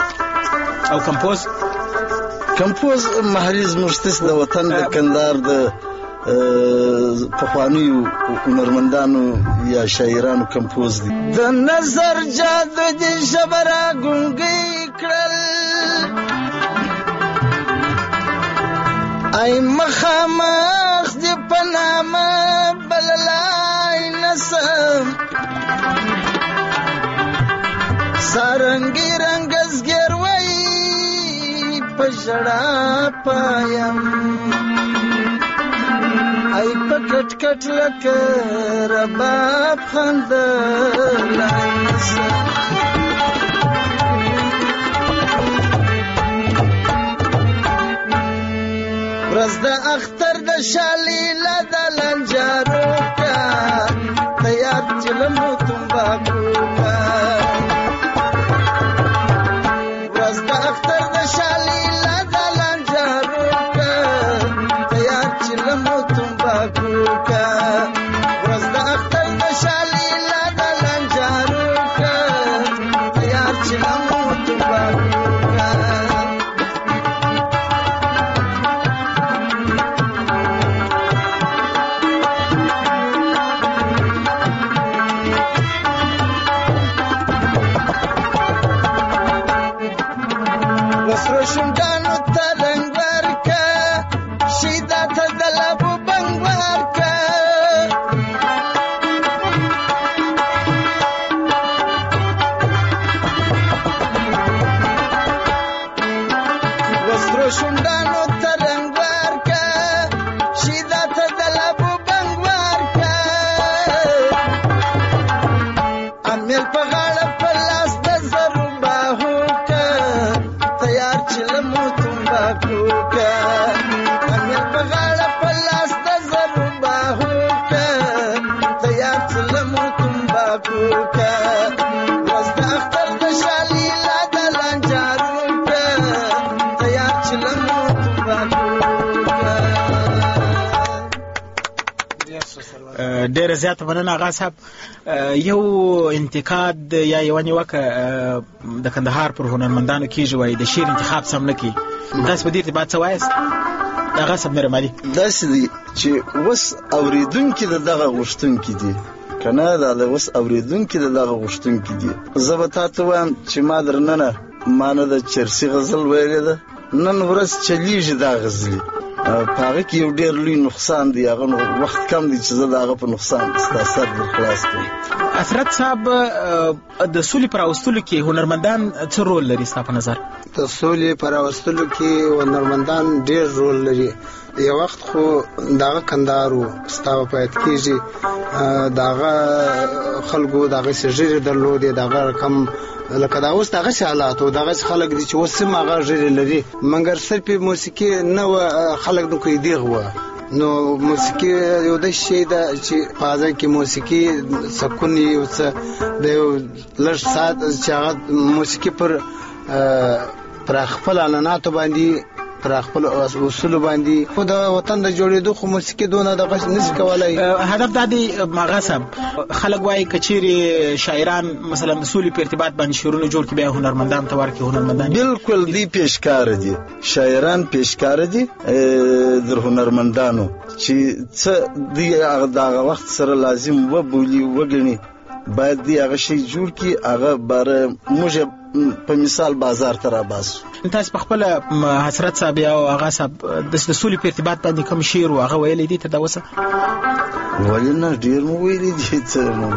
او کمپوز محلي زموږ د وطن د کندهار د پخوانیو هنرمندانو یا شاعرانو کمپوز دی. د نظر جادو دې ژبه راګونګۍ کړل، ای مخامخ دې په نامه بللای نسم، سارنګي رنګزګر وای په ژړا پایم، ای په کټ کټ لکه رباب خندلای نسم. ورځ د اختر د شالیله د لنجارو کا تیار چلمو تمباکو کا، ورځ د اختر د شالیله د لنجارو کا تیار چلمو تمباکو کا، ورځ د اختر د شالیله د لنجارو کا تیار چلمو تمباکو کا. ډېره زیاته مننه آغا صاحب. یو انتقاد یا یوه نیوکه د کندهار پر هنرمندانو کېږي وایي د شعر انتخاب سم نه کوي. تاسو په دې ارتباط څه وایاست آغا صاحب مهرباني؟ داسې دی چې اوس اورېدونکي د دغه غوښتونکي دي که نه دا د اوس اورېدونکي د دغه غوښتونکي دي. زه به تا ته وایم چې ما درننه ما نه د چرسي غزل ویلې ده، نن ورځ چلیږي دا غزلي په هغه کې یو ډېر لوی نقصان دی. هغه وخت کم دی چې زه د هغه په نقصان ستا سر در خلاص کړم. حسرت صاحب د سولې پر راوستلو کې هنرمندان څه رول لري ستا په نظر؟ د سولې پر راوستلو کې هنرمندان ډېر رول لري. یو وخت خو دغه کندهار و ستا په پایت کېږي دغه خلکو دغه ژیرې درلودې دغه رقم لکه دا اوس دغه حالات او دغه خلک دي چې اوس هم هغه ژیرې لري مګر صرف موسیقي نه خلک نو کوي دیغه و نو موسیقي یو د شی دا چې پازه کې موسیقي سکون یو څه د لږ سات چې هغه موسیقي پر خپل اعلاناتو باندې پر خپل اصول باندې خو د وطن د جوړېدو خو موسیقي دونه د غش نس کولای. هدف دا دی ماغا صاحب خلک وایي کچيري شاعران مثلا د سولې په ارتباط باندې شعرونه جوړ کړي بیا هنرمندان ته ورکړي. هنرمندان بالکل دی پیشکار دي، شاعران پیشکار دي در هنرمندانو چې څه دی هغه وخت سره لازم وبولي وګڼي باید دی هغه شی جوړ کی هغه بار موږ په مثال بازار ته را باسو. تاسو په خپل حسرت صاحب او آغا صاحب د سولې په ارتباط باندې کوم شعر او هغه ویلې دي ته دا وسه ولنه ډیر مو ویلې دي چې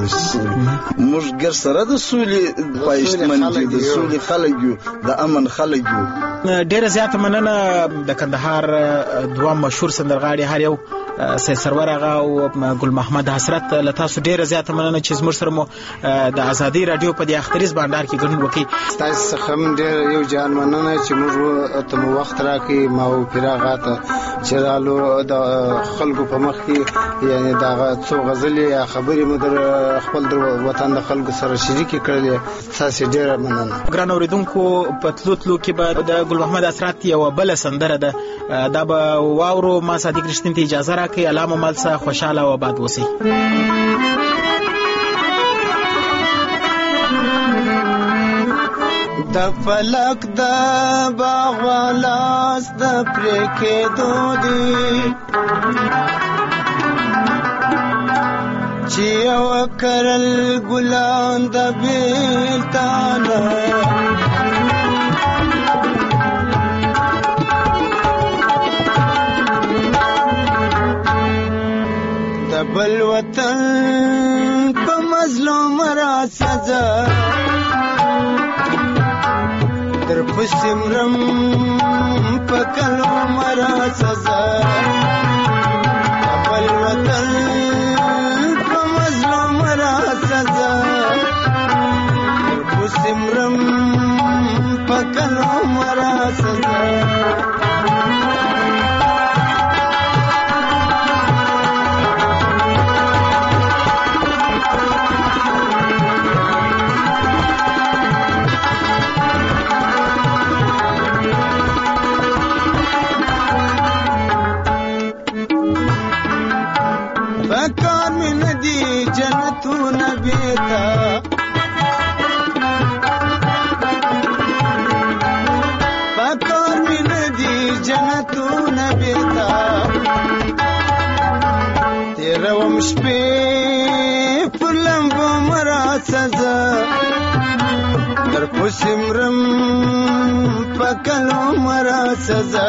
موږ ګر سره د سولې پایشتمن دي، د سولې خلک یو، د امن خلک یو. ډیره زیاته مننه د کندهار دوه مشهور سندرغاړي هر یو سید سرور آغا او ګل محمد حسرت له تاسو ډیره زیاته مننه چې زموږ سره مو د ازادي رادیو په دې اختریز باندې کې ګډون وکړي. تاسو څخه ډیر یو جان مننه چې موږ ته وخت راکړي ما او پیراغاته چې رالو د خلکو په مخ کې یعنی دا څو غزلې یا خبرې مو در خپل د وطن د خلکو سره شریکې کړلې. تاسو ډیره مننه. ګران اوریدونکو په تلو کې به د ګل محمد حسرت یو بل سندره ده دا به واورو. ما صادق رښتین ته اجازه راکړئ. علامه مالسا خوشاله او آباد اوسئ. د فلک د باغوالاس د پرکې دودي چې او کرل ګلان د بیلتانه د بل وطن په مظلوم را سزا در پسمرم پکلو مرا سزا بل وطن په مظلوم مرا سزا در پسمرم پکلو مرا سزا شپې پر لمبو مرا سزا در پسمرم پکلو مرا سزا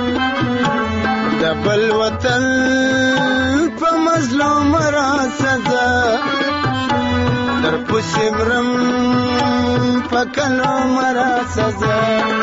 دبل وطن په مظلوم مرا سزا در پسمرم پکلو مرا سزا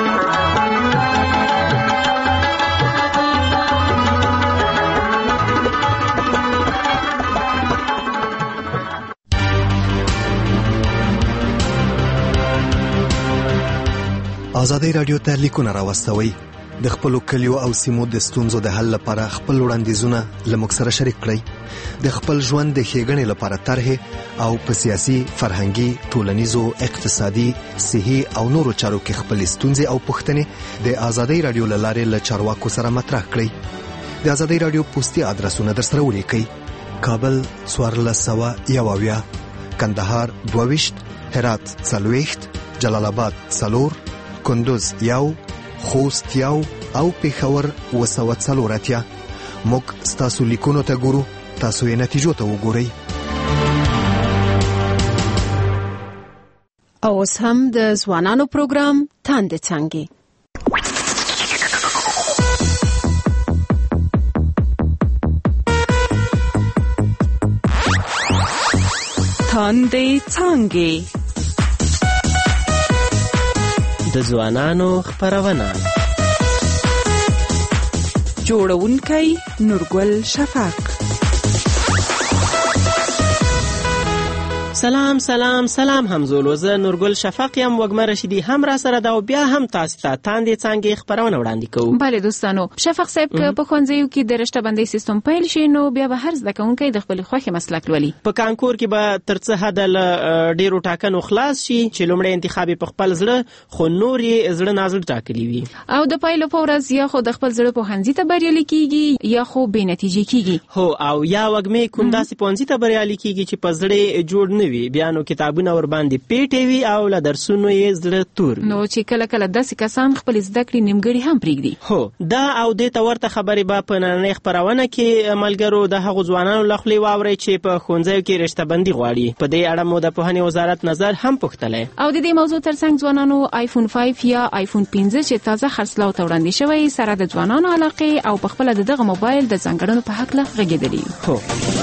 ازادي رادیو ته لیکونه راوستوي د خپل کلیو او سیمو د ستونزو د حل لپاره خپل وړاندیزونه لمک سره شریک کړئ د خپل ژوند د ښېګڼې لپاره طرحې او په سیاسي فرهنګي ټولنیزو اقتصادي صحي او نورو چارو کې خپل ستونزې او پوښتنې د ازادي رادیو لاره له چارواکو سره مطرح کړئ د ازادي رادیو پوسټي ادرسونه درسره ولیکئ کابل 1401 کندهار 22 هرات 40 جلال آباد 4 کندوز 1 خوست 1 او پېښور 240 موږ ستاسو لیکونو ته ګورو تاسو یې نتیجو ته وګورئ او اوس هم د ځوانانو پروګرام تاندې څانګې تاندې څانګې د ځوانانو خپرونه جوړونکی نورګل شفق. سلام سلام سلام همزولو، زه نورګل شفق یم. وګمه رشیدي هم را سره ده او بیا هم تاسو ته تاندې څانګې خپرونه وړاندې کوو. بله دوستانو، شفق صاحب که په ښوونځیو کې د رشته بندۍ سیستم پیل شي نو بیا به هر زده کوونکی د خپل خوښې مسلک لولي. په کانکور کې به تر څه حده له ډیرو ټاکنو خلاص شي چې لومړی انتخاب په خپل زړه خو نور یې زړه نازړه ټاکلی وي، او د پایلو په ورځ یا خو د خپل زړه پوهنځي ته بریالي کیږي یا خو بې نتیجې کیږي. هو، او یا وګمې کوم داسې پوهنځي ته بریالي کیږي چې په زړه جوړ نه وي، بیا نو کتابونه ور باندې پیټې وي او له درسونو یې زړه تور وي. نو چې کله کله داسې کسان خپل زده کړې نیمګړې هم پرېږدي. هو، دا او دې ته ورته خبرې به په نننۍ خپرونه کې ملګرو د هغو ځوانانو له خولې واورئ چې په ښوونځیو کې رشته بندي غواړي. په دې اړه مو د پوهنې وزارت نظر هم پوښتلی، او د دې موضوع ترڅنګ ځوانانو آیفون 5 یا آیفون 15 چې تازه خرڅلاو ته وړاندې شوی سره د ځوانانو علاقې او په خپل دغه موبایل د ځانګړنو په هکله غږېدلي. هو،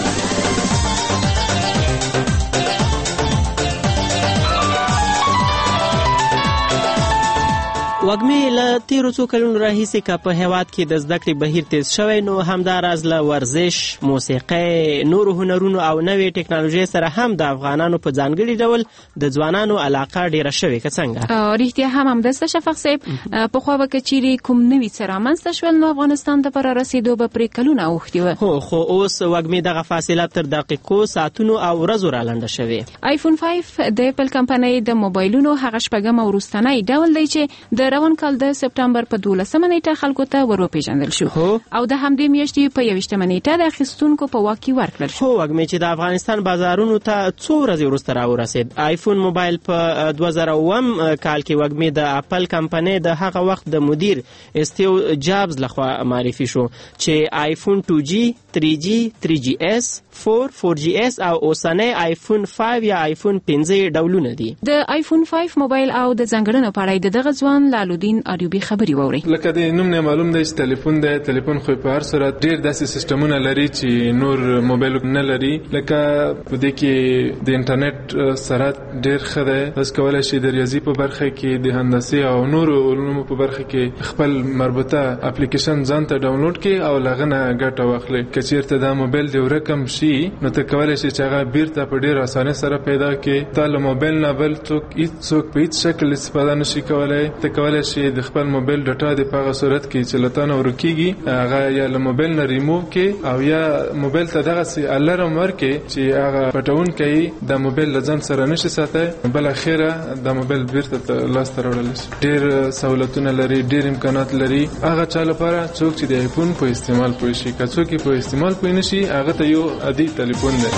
وګمې له تیرو څو کلونو راهیسې که په هیواد کې د زده کړې بهیر تیز شوی نو همداراز له ورزش، موسیقۍ، نورو هنرونو او نوې ټکنالوژۍ سره هم د افغانانو په ځانګړي ډول د ځوانانو علاقه ډیره شوې. که څنګه؟ رښتیا هم همداسې شفق صاحب، پخوا به که چیرې کوم نوي څه رامنځته شول نو افغانستان ته پر رسېدو به پرې کلونه اوښتي وه. هو، خو اوس وګمې دغه فاصله تر دقیقو، ساعتونو او ورځو رالنډه شوې. آیفون 5 د اپل کمپنۍ د موبایلونو هغه شپږم او وروستنی ډول دی چې د روان کال د سپټمبر په 12مه نیټه خلکو ته وروپېژندل شو او د همدې میاشتې په 21مه نیټه د اخیستونکو په واک کې ورکړل شو. هو، وګمې چې د افغانستان بازارونو ته څو ورځې وروسته راورسېد. آیفون موبایل په 2001 کال کې وګمې د اپل کمپنۍ د هغه وخت د مدیر استیو جابز لخوا معرفي شو چې آیفون 2G، 3G، 3GS، 4G S او اوسنۍ آیفون 5 یا آیفون 15 ډولونه دي. د آیفون 5 موبایل او د ځانګړنو په اړه دغه ځوان لالودین اریوبی خبري ووري. لکه د نوم نه معلوم دی چې ټلیفون خو په هر صورت ډیر داسې سیستمونه لري چې نور موبایل نه لري. لکه په دې کې د انټرنیټ سرعت ډیر ښه دی، تاسو کولای شئ د ریاضي په برخه کې، د هندسي او نورو علومو په برخه کې خپل مربوطه اپلیکیشن ځان ته ډاونلوډ کړئ او لغنه ګټه واخلئ. که چیرته دا موبایل د ورکم شي نو ته کولای شې چې هغه بیرته په ډیر اسانه سره پیدا کړې. ته له موبایل نه بل څوک په هیڅ شکل استفاده نشي کولای. ته کولای شې د خپل موبایل ډاټا د په صورت کې چې لتانه ورکیږي هغه یا له موبایل نه ریموو کې او یا موبایل ته دغه سي الارم ورکې چې هغه پټون کوي د موبایل لزم سره نشي ساتي. بل اخیره د موبایل بیرته لاس ته راوړل شي. ډیر سہولتونه لري، ډیر امکانات لري. هغه چا لپاره څوک چې د آیفون په استعمال پوي شي، که څوک په استعمال پوي نشي هغه ته یو عادي ټلیفون دی.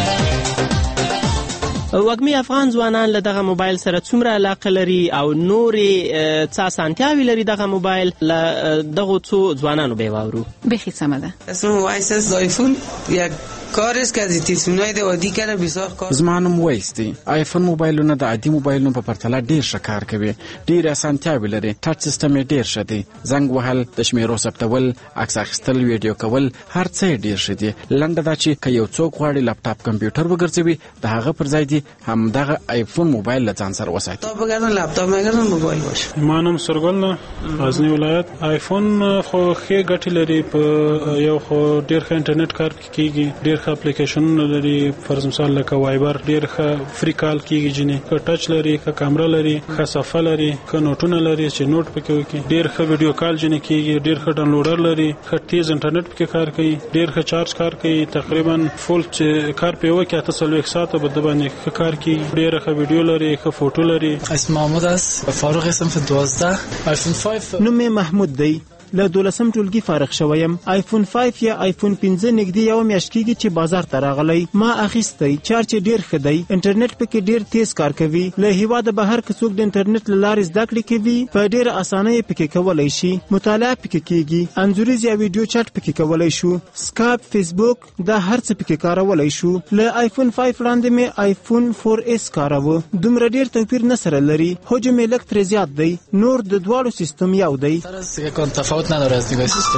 وګمې افغان ځوانان له دغه موبایل سره څومره علاقه لري او نورې څه اسانتیاوې لري دغه موبایل، له دغو څو ځوانانو به واورو. بخي سمه ده. اسم وایس از آیفون یک کار است که از تلفن‌های عادی کنه بسیار کار. زما نوم وایس دی. آیفون موبایلونه د عادي موبایلونو په پرتله ډیر ښه کار کوي. ډیر اسانتیاوې لري. ټچ سیستم یې ډیر ښه دی. زنګ وهل، د شمیرو ثبتول، عکس اخیستل، ویډیو کول، هر څه ډیر ښه دی. لنډه دا چې که یو څوک غواړي لپټاپ کمپیوټر وګرځوي د هغه پر ځای دی همدغه آیفون موبایل له ځان سره وساتي. تا بګردن لپټاپ مګردن موبایل باشه. ما نوم سرګل نه، غزنی ولایت. آیفون خو ښه ګټې لري، په یو خو ډیر ښه انټرنیټ کار کیږي، ډیر ښه اپلیکیشنونه لري. فرض مثال لکه وایبر ډیر ښه فری کال کیږي، جنې ښه ټچ لري، ښه کیمرا لري، ښه صفحه لري، ښه نوټونه لري چې نوٹ پکې وکړي. ډیر ښه ویډیو کال جنې کیږي، ډیر ښه ډاونلوډر لري، ښه تیز انټرنیټ پکې کار کوي، ډیر ښه چارج کار کوي. تقریبا فول چې کار په وکړي 8 ساعت به د باندې ښه کار کوي. ډیر ښه ویډیو لري، ښه فوټو لري. اسم محمود است، فاروق صنف 12. آیفون 5 نوم محمود دی. له 12م ټولګي فارغ شویم. آیفون 5 یا آیفون 15 نږدې یو میاشت کېږي چې بازار ته راغلی. ما اخیستی. چارج ډیر ښه دی. انټرنیټ پکې ډیر تیز کار کوي. له هیواده بهر که څوک د انټرنیټ له لارې زده کړې کوي په ډیره اسانۍ پکې کولی شي. مطالعه پکې کېږي. انځوریز یا ویډیو چات پکې کولی شو. سکایپ، فیسبوک دا هر څه پکې کارولی شو. له آیفون 5 وړاندې مې آیفون 4S کاروه. دومره ډیر توپیر نه سره لري. حجم یې لږ ترې زیات دی. نور د دواړو سیستم یو دی. تفاوت نداره از دیگه سیستم.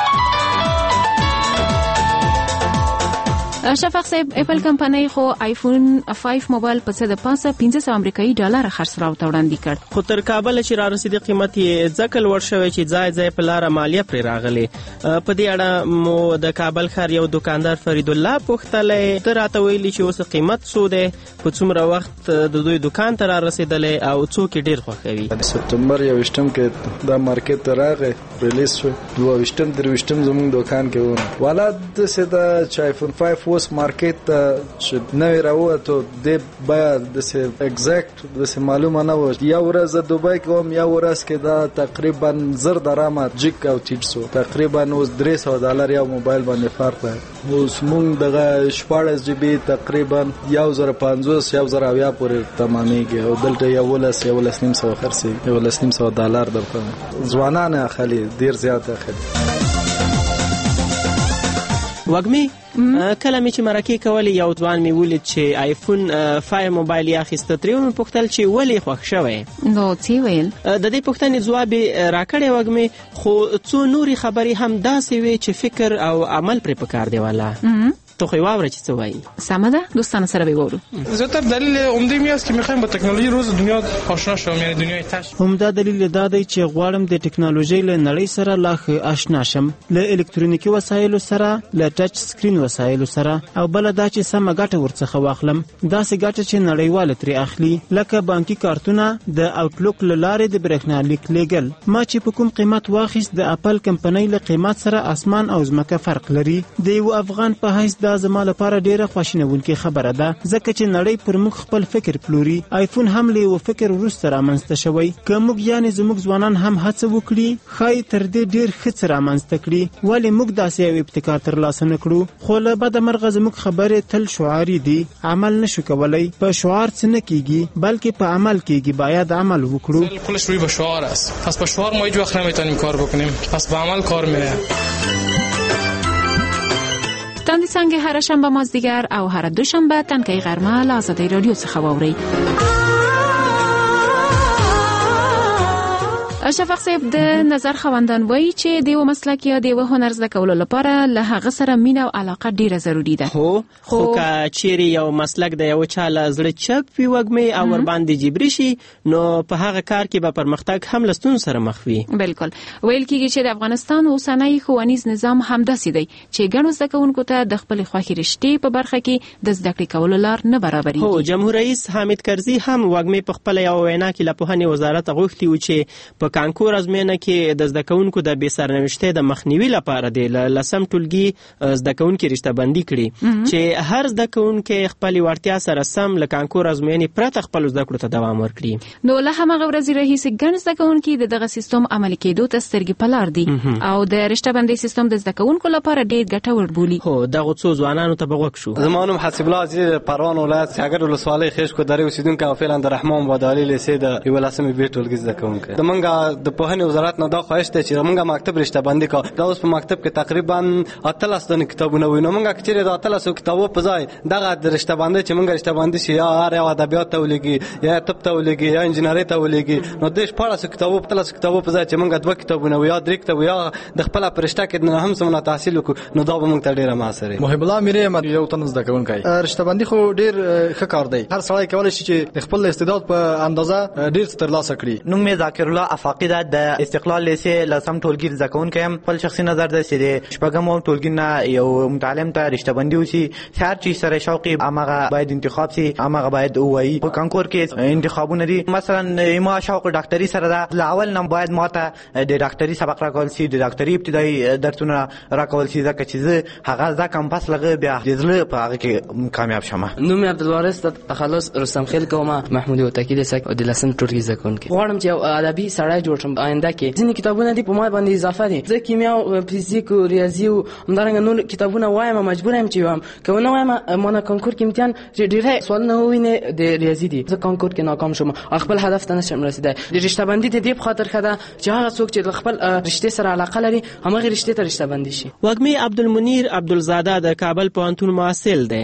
شفاق صاحب، اپل کمپنۍ خو آیفون 5 موبایل په څه د پاسه 500 امریکایي ډالر خرڅلاو ته وړاندې کړ. خو تر کابل چې را رسیدي قیمت یې ځکه لوړ شوی چې ځای ځای په لاره مالیه پرې راغلې. په دې اړه مو د کابل ښار یو دکاندار فرید الله پوښتلی. ته راته ویلي چې اوس قیمت څو دی، په څومره وخت د دوی دکان ته را رسیدلی او څوک یې ډېر خوښوي. سپتمبر 21 کې دا مارکیټ ته راغی، ریلیز شو. 22-23 زموږ دکان کې و. والا داسې ده چې آیفون 5 اوس مارکیټ ته چې نوی راووتو دی باید داسې اگزیکټ داسې معلومه نه وه. یو ورځ د دوبۍ کې وم، یو ورځ کې دا تقریبا 1000 درامه جیک او ټیټ سو. تقریبا اوس $300 یو موبایل باندې فرق دی. اوس مونږ دغه 14 GB تقریبا 1050-1070 پورې تمامېږي او دلته 11,500 خرڅي، $11,500 درته ځوانان اخلي، ډیر زیات اخلي. وګمې کله مې چې مرکې کولې یو ځوان مې ولید چې آیفون 5 موبایل یې اخیسته. ترې مې پوښتل چې ولې خوښ شوی؟ نو څه ویل؟ د دې پوښتنې ځواب راکړی وګمې، خو څو نورې خبرې هم داسې وې چې فکر او عمل پرې پکار دی. والا تو خو واوره چې څه وایي. سمه ده، دوستانو سره به وورو. زیاتره دلیل عمده می است که میخوایم با تکنولوژی روز دنیا آشنا شوم، یعنی دنیای تش. همدا دلیل دا دی چې غواړم د ټکنالوژي له نړۍ سره لا ښه آشنا شم، له الکترونیکي وسایلو سره، له ټچ سکرین وسایلو سره، او بل دا چې سمه ګټه ورڅخه واخلم. داسې ګټه چې نړیواله ترې اخلي، لکه بانکي کارتونه، د آوټلوک له لارې د برېښنالیک لیږل. ما چې په کوم قیمت واخیست د اپل کمپنۍ له قیمت سره اسمان او ځمکه فرق لري. د یو افغان په حیث دا زما لپاره ډیره خواشینونکې خبره ده، ځکه چې نړۍ پر موږ خپل فکر پلوري. آیفون هم له یو فکر وروسته رامنځته شوی. که موږ یعنې زموږ ځوانان هم هڅه وکړي، ښایي تر دې ډیر ښه څه رامنځته کړي. ولې موږ داسې یو ابتکار ترلاسه نه کړو؟ خو له بده مرغه زموږ خبرې تل شعاري دي، عمل نشو کولی. په شعار څه نه کیږي، بلکې په عمل کیږي. باید عمل وکړو. کلش روی به شعار است، پس با شعار ما هیچ وقت نمیتونیم کار بکنیم، پس با عمل کار میره. تاندې څنګه هر شنبه مازدیګر او هر دوشنبه تنکۍ غرمه له آزادۍ رادیو څخه واورئ. شفاق صاحب، د نظر خوندان وایي چې د یو مسلک یا د یو هنر زده کولو لپاره له هغه سره مینه او علاقه ډیره ضروري ده. خو که چیرې یو مسلک د یو چا له زړه چپ وي وګمې او ورباندې جبري شي، نو په هغه کار کې به پرمختګ هم له ستونزو سره مخ وي. بالکل. ویل کېږي چې د افغانستان اوسنی ښوونیز نظام همداسې دی چې ګڼو زده کوونکو ته د خپلې خوښې رشتې په برخه کې د زده کړې کولو لار نه برابرېږي. هو، جمهور رئیس حامد کرزي هم وګمې په خپله یو وینا کې له پوهنې وزارت غوښتي و چې په کانکور ازموینه کې د زده کوونکو د بې سرنوشتۍ د مخنیوي لپاره د 10م ټولګي زده کوونکي رشته بندي کړي، چې هر زده کوونکی خپلې وړتیا سره سم له کانکور ازموینې پرته خپلو زده کړو ته دوام ورکړي. نو له هماغه ورځې راهیسې ګڼ زده کوونکي د دغه سیستم عملي کېدو ته سترګې په لار دي او د رشته بندۍ سیستم د زده کوونکو لپاره ډېر ګټور بولي. هو، دغو څو ځوانانو ته به غوږ شو. زما نوم حسیب الله عزیز، پروان ولایت سیاګر ولسوالۍ خیشکو درې اوسیدونکی او فعلا د رحمان بادالي لیسې د 11مې بي ټولګي زده کوونکی. د منګه د پوهنې وزارت نه دا خواهش دی چې موږ مکتب رشته بندي کا. دا اوس په مکتب کې تقریبا 18 دنه کتابونه وي. نو موږ چې د 18 کتابو په ځای دغه د رشته بندي چې موږ رشته بندي شي، یا هر یو ادبیات ته ولګي، یا طب ته ولګي، یا انجینری ته ولګي، نو د 14 کتابو په 13 کتابو په ځای چې موږ 2 کتابونه وي یا 3 کتاب یا د خپل پرشته کې نه هم سمونه تحصیل وکړو، نو دا به موږ ته ډیره ماسره. محب الله میره یو تن زده کوونکی. رشته بندي خو ډیر ښه کار دی. هر سړی کولای شي چې خپل استعداد په اندازه ډیر ترلاسه کړي. نوم مې ذاکر الله افاقی ده، د استقلال لیسې لسم ټولګي زده کوونکی یم. خپل شخصي نظر ده چې د شپږم ټولګي نه یو متعلم ته رشته بندي وشي، هر چی سره شوقي هغه باید انتخاب شي، هغه باید وایي. په کانکور کې انتخابونه دي، مثلا ما شوق ډاکټري سره ده، لاول نه باید ماته د ډاکټري سبق راکول شي، د ډاکټري ابتدایي درسونه راکول شي، ځکه چې زه هغه ځکه پس لګه بیا د زړه په هغه کې کامیاب شمه. نوم عبدالوارث، تخلص رستم خیل کومه، محمود وتکی د 10م ټولګي زده کوونکی. غواړم چې ادبي سړی ډاکټرای جوړ شم آینده کې. ځینې کتابونه دي په ما باندې اضافه دي. زه کیمیا او فزیک او ریاضي او همدارنګه نور کتابونه وایم، مجبور یم چې وایم. که ونه وایم ما کانکور کې امتحان ډېر سوالونه ووینې د ریاضي دي، زه کانکور کې ناکام شوم، خپل هدف ته نشم رسیدای. د رشته بندي د دې په خاطر ښه ده چې هغه څوک چې خپل رشته سره علاقه لري همغه رشته ته رشته بندي شي. وږمې عبدالمنیر عبدالزاده د کابل پوهنتون محصل دی.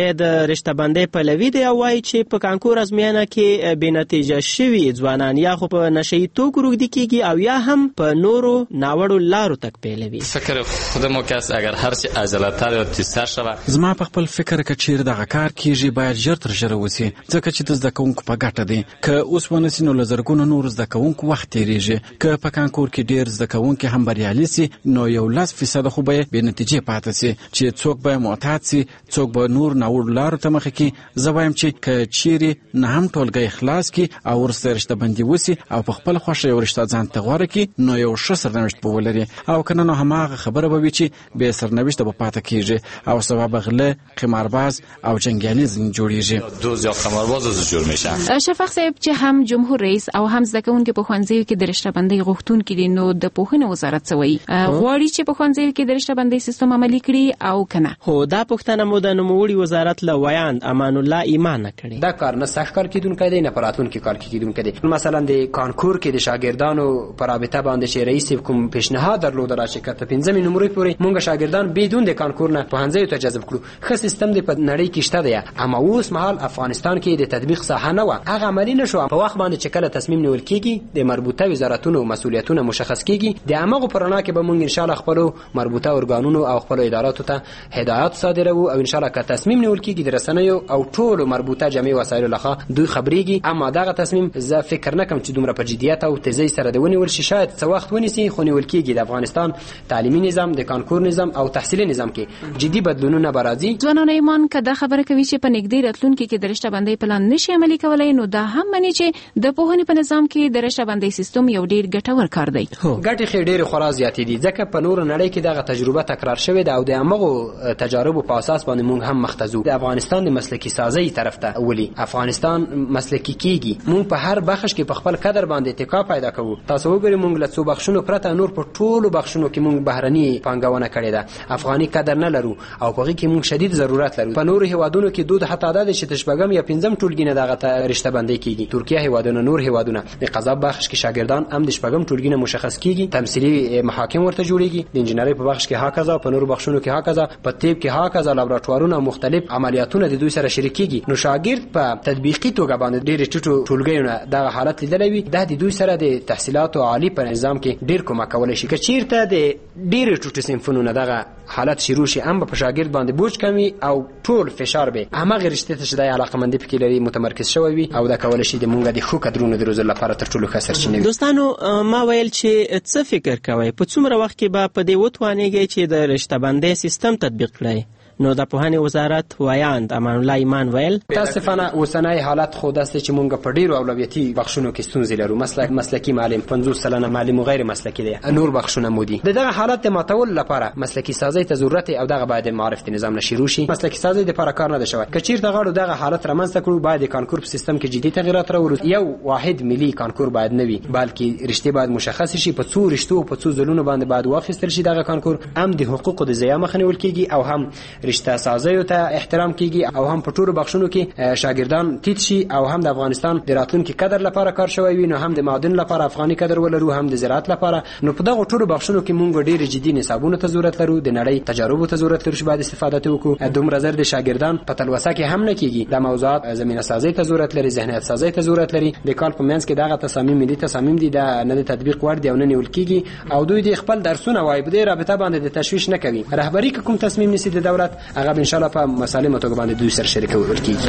د رشته بندۍ پلوي دی او وایي چې په کانکور ازموینه کې بې نتیجه شوي ځوانان یا خو په نشهیي توکو روږدي کیږي او یا هم په نورو ناوړو لارو تک پیلوي. فکر خودمو کس اگر هر چی عجله‌تر یا تیزتر شود. زما په خپل فکر کې چیرې دغه کار کیږي باید ژر تر ژره وسی، ځکه چې د زده کوونکو په ګټه دی. که اوس ونسي نو له زرګونو نور زده کوونکو وخت تیریږي. که په کانکور کې ډیر زده کوونکي هم بریالي سي نو یو 10% خو به بې نتیجې پاتې سي چې څوک به معتاد سي، څوک به نور ناوړو لارو ته مخه کړي. زه وایم چې که چیرې نه هم ټولګی خلاص کړي او ورسره رشته بندي وسي او په خپل خوښه یو رشته ځان ته غوره کړي نو یو ښه سرنوشت به ولري، او که نه نو هماغه خبره به وي چې بې سرنوشته به پاتې کیږي او سبا به غله، قمارباز او جنګیالي ځینې جوړیږي. دوز یا قمارباز جوړ میشن. شفاق صاحب چې هم جمهور رئیس او هم زده کوونکي په ښوونځیو کې د رشته بندۍ غوښتونکي دي، نو د پوهنې وزارت څه وایي؟ غواړي چې په ښوونځیو کې د رشته بندۍ سیستم عملي کړي او که نه؟ هو دا پوښتنه مو د نوموړي وزارت له ویاند امان الله ایمان نه کړې. دا کار نه سخت کار کیدونکی دی نه په راتلونکي کال کې کیدونکی دی. مثلا د کانکور کې د شاګردانو پر رابطه باندې چې رئیس کوم پیشنهاد درلودل چې کته 15 نمرې پورې مونږ شاګردان بدون د کانکور نه پوهنځیو ته جذب کړو. ښه سیستم دی په نړۍ کې شته دی، اما اوس مهال افغانستان کې د تطبیق ساحه نه و، هغه عملي نشو. په وخت باندې چې کله تصمیم نیول کیږي د مربوطه وزارتونو مسؤلیتونه مشخص کیږي، د هغه پرانا کې به مونږ ان شاء الله خپل مربوطه ارګانونو او خپل اداراتو ته هدایت صادرو او ان شاء الله که تصمیم نیول کیږي د رسنیو او ټول مربوطه جمعي وسایلو لخوا دوی خبريږي. اما دغه تصمیم زه فکر نه کوم چې دومره په جدیت او تیزی سره د ونیول شي. شاید څه وخت ونیسي خو نیول کیږي. د افغانستان تعلیمي نظام، د کانکور نظام او تحصیلي نظام کې جدي بدلونونه برازي. ځوانان ایمان کده خبره کوي چې په نږدې راتلونکي کې د رشته بندۍ پلان نشي عملي کولای، نو دا هم معنی چې د پوهنې په نظام کې د رشته بندۍ سیستم یو ډیر ګټور کار دی. ګټې خې ډېر خورا زیاتې دي ځکه په نور نړۍ کې دغه تجربه تکرار شوې ده او د هغه تجارب په اساس باندې موږ هم مختزو. د افغانستان د مسلکي سازي طرف ته ولي افغانستان مسلکي کیږي. موږ په هر بخش کې په خپل قدر باندې اتکا پیدا کوو. تاسو وګورئ موږ له څو بخشونو پرته نور په ټولو بخشونو کې موږ بهرني پانګونه کړې ده. افغاني قدر نه لرو او په کې موږ شدید ضرورت لرو. په نور هیوادونو کې دود حتی دا چې تشبګم یا 15 ټولګي نه دغه رشته بندۍ کیږي. ترکیه هیوادونه، نور هیوادونه د قضا بخش کې شاګردان هم د شپږم ټولګي نه مشخص کیږي. تمثيلي محاکم ورته جوړیږي. د انجنیری په بخش کې هاکذا، په نور بخشونو کې هاکذا، په طب کې هاکذا، لابراتوارونه مختلف عملیاتونه د دوی سره شریکيږي. نو شاګرد په تطبیقي توګه باندې ډېر ټیټو ټولګیونه دغه حالت لیدلې وي. د دوی سره د تحصیلات عالی په نظام کې ډېر کومک کولای شي. که چیرته د ډېر ټوټو صنفونو دغه حالت شروع شي هم په شاګرد باندې بوج کمی او ټول فشار به هغه رشته ته شدای علاقمندي پکې لري متمرکز شوی وي او دا کولای شي د مونږ د خو کډرونو د روزل لپاره تر ټولو ښه سرچینه وي. دوستانو ما ویل چې څه فکر کوي په څومره وخت کې به په دې وتوانیږي چې د رشته بندۍ سیستم تطبیق کړي؟ نو د پوهنې وزارت ویاند امان الله ایمان ویل تاسفانه اوسنۍ حالت خو داسې چې مونږ په ډیرو اولویتي بخښونو کې ستونزې لرو. مسلکی معلم 50% معلم غیر مسلکی دی، نور بخښونه مودي. دغه حالت د ماتول لپاره مسلکی سازي ته ضرورت او دغه باید معرفت نظام نشي شي. مسلکی سازي د لپاره کار نه دی شوی. کچیر دغه دغه حالت رامنځته کړو باید د کانکور په سیستم کې جدي تغیرات راوړو. یو واحد ملي کانکور باید نه وي بلکې رشته باید مشخص شي. په څو رشتو په څو ځلونو باندې باید واخیستل شي. دغه کانکور هم د حقوقو د ضیاع مخنیول کیږي او هم رشته سازي ته احترام کیږي او هم په ټولو بخښونو کې شاګردان تیت شي او هم د افغانستان د راتلونکي قدر لپاره کار شوی وي. نو هم د معدن لپاره افغاني قدر ولرو، هم د زراعت لپاره. نو په دغه ټولو بخښونو کې مونږ ډېر جدي نصابونو ته ضرورت لرو، د نړۍ تجاربو ته ضرورت لرو چې باید استفاده وکړو. دومره زر د شاګردان په تلوسه کې هم نه کیږي. د موضوعات زمينه سازي ته ضرورت لري، ذهنیت سازي ته ضرورت لري. د کال په منځ کې دغه تصامیم ملي تصامیم دي د نه تطبیق ور دي او نه نیول کیږي او دوی د خپل درسونه وای په دې رابطه باندې د تشویش نه کوي. رهبری کوم تصمیم نسی د دولت هغه ان شاء الله په مسالې متوګه باندې دوی سره شریکول کیږي.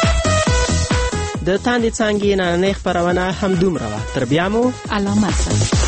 د تاندې څانګې نننۍ خپرونه هم دومره وه. تر بیا مو علامه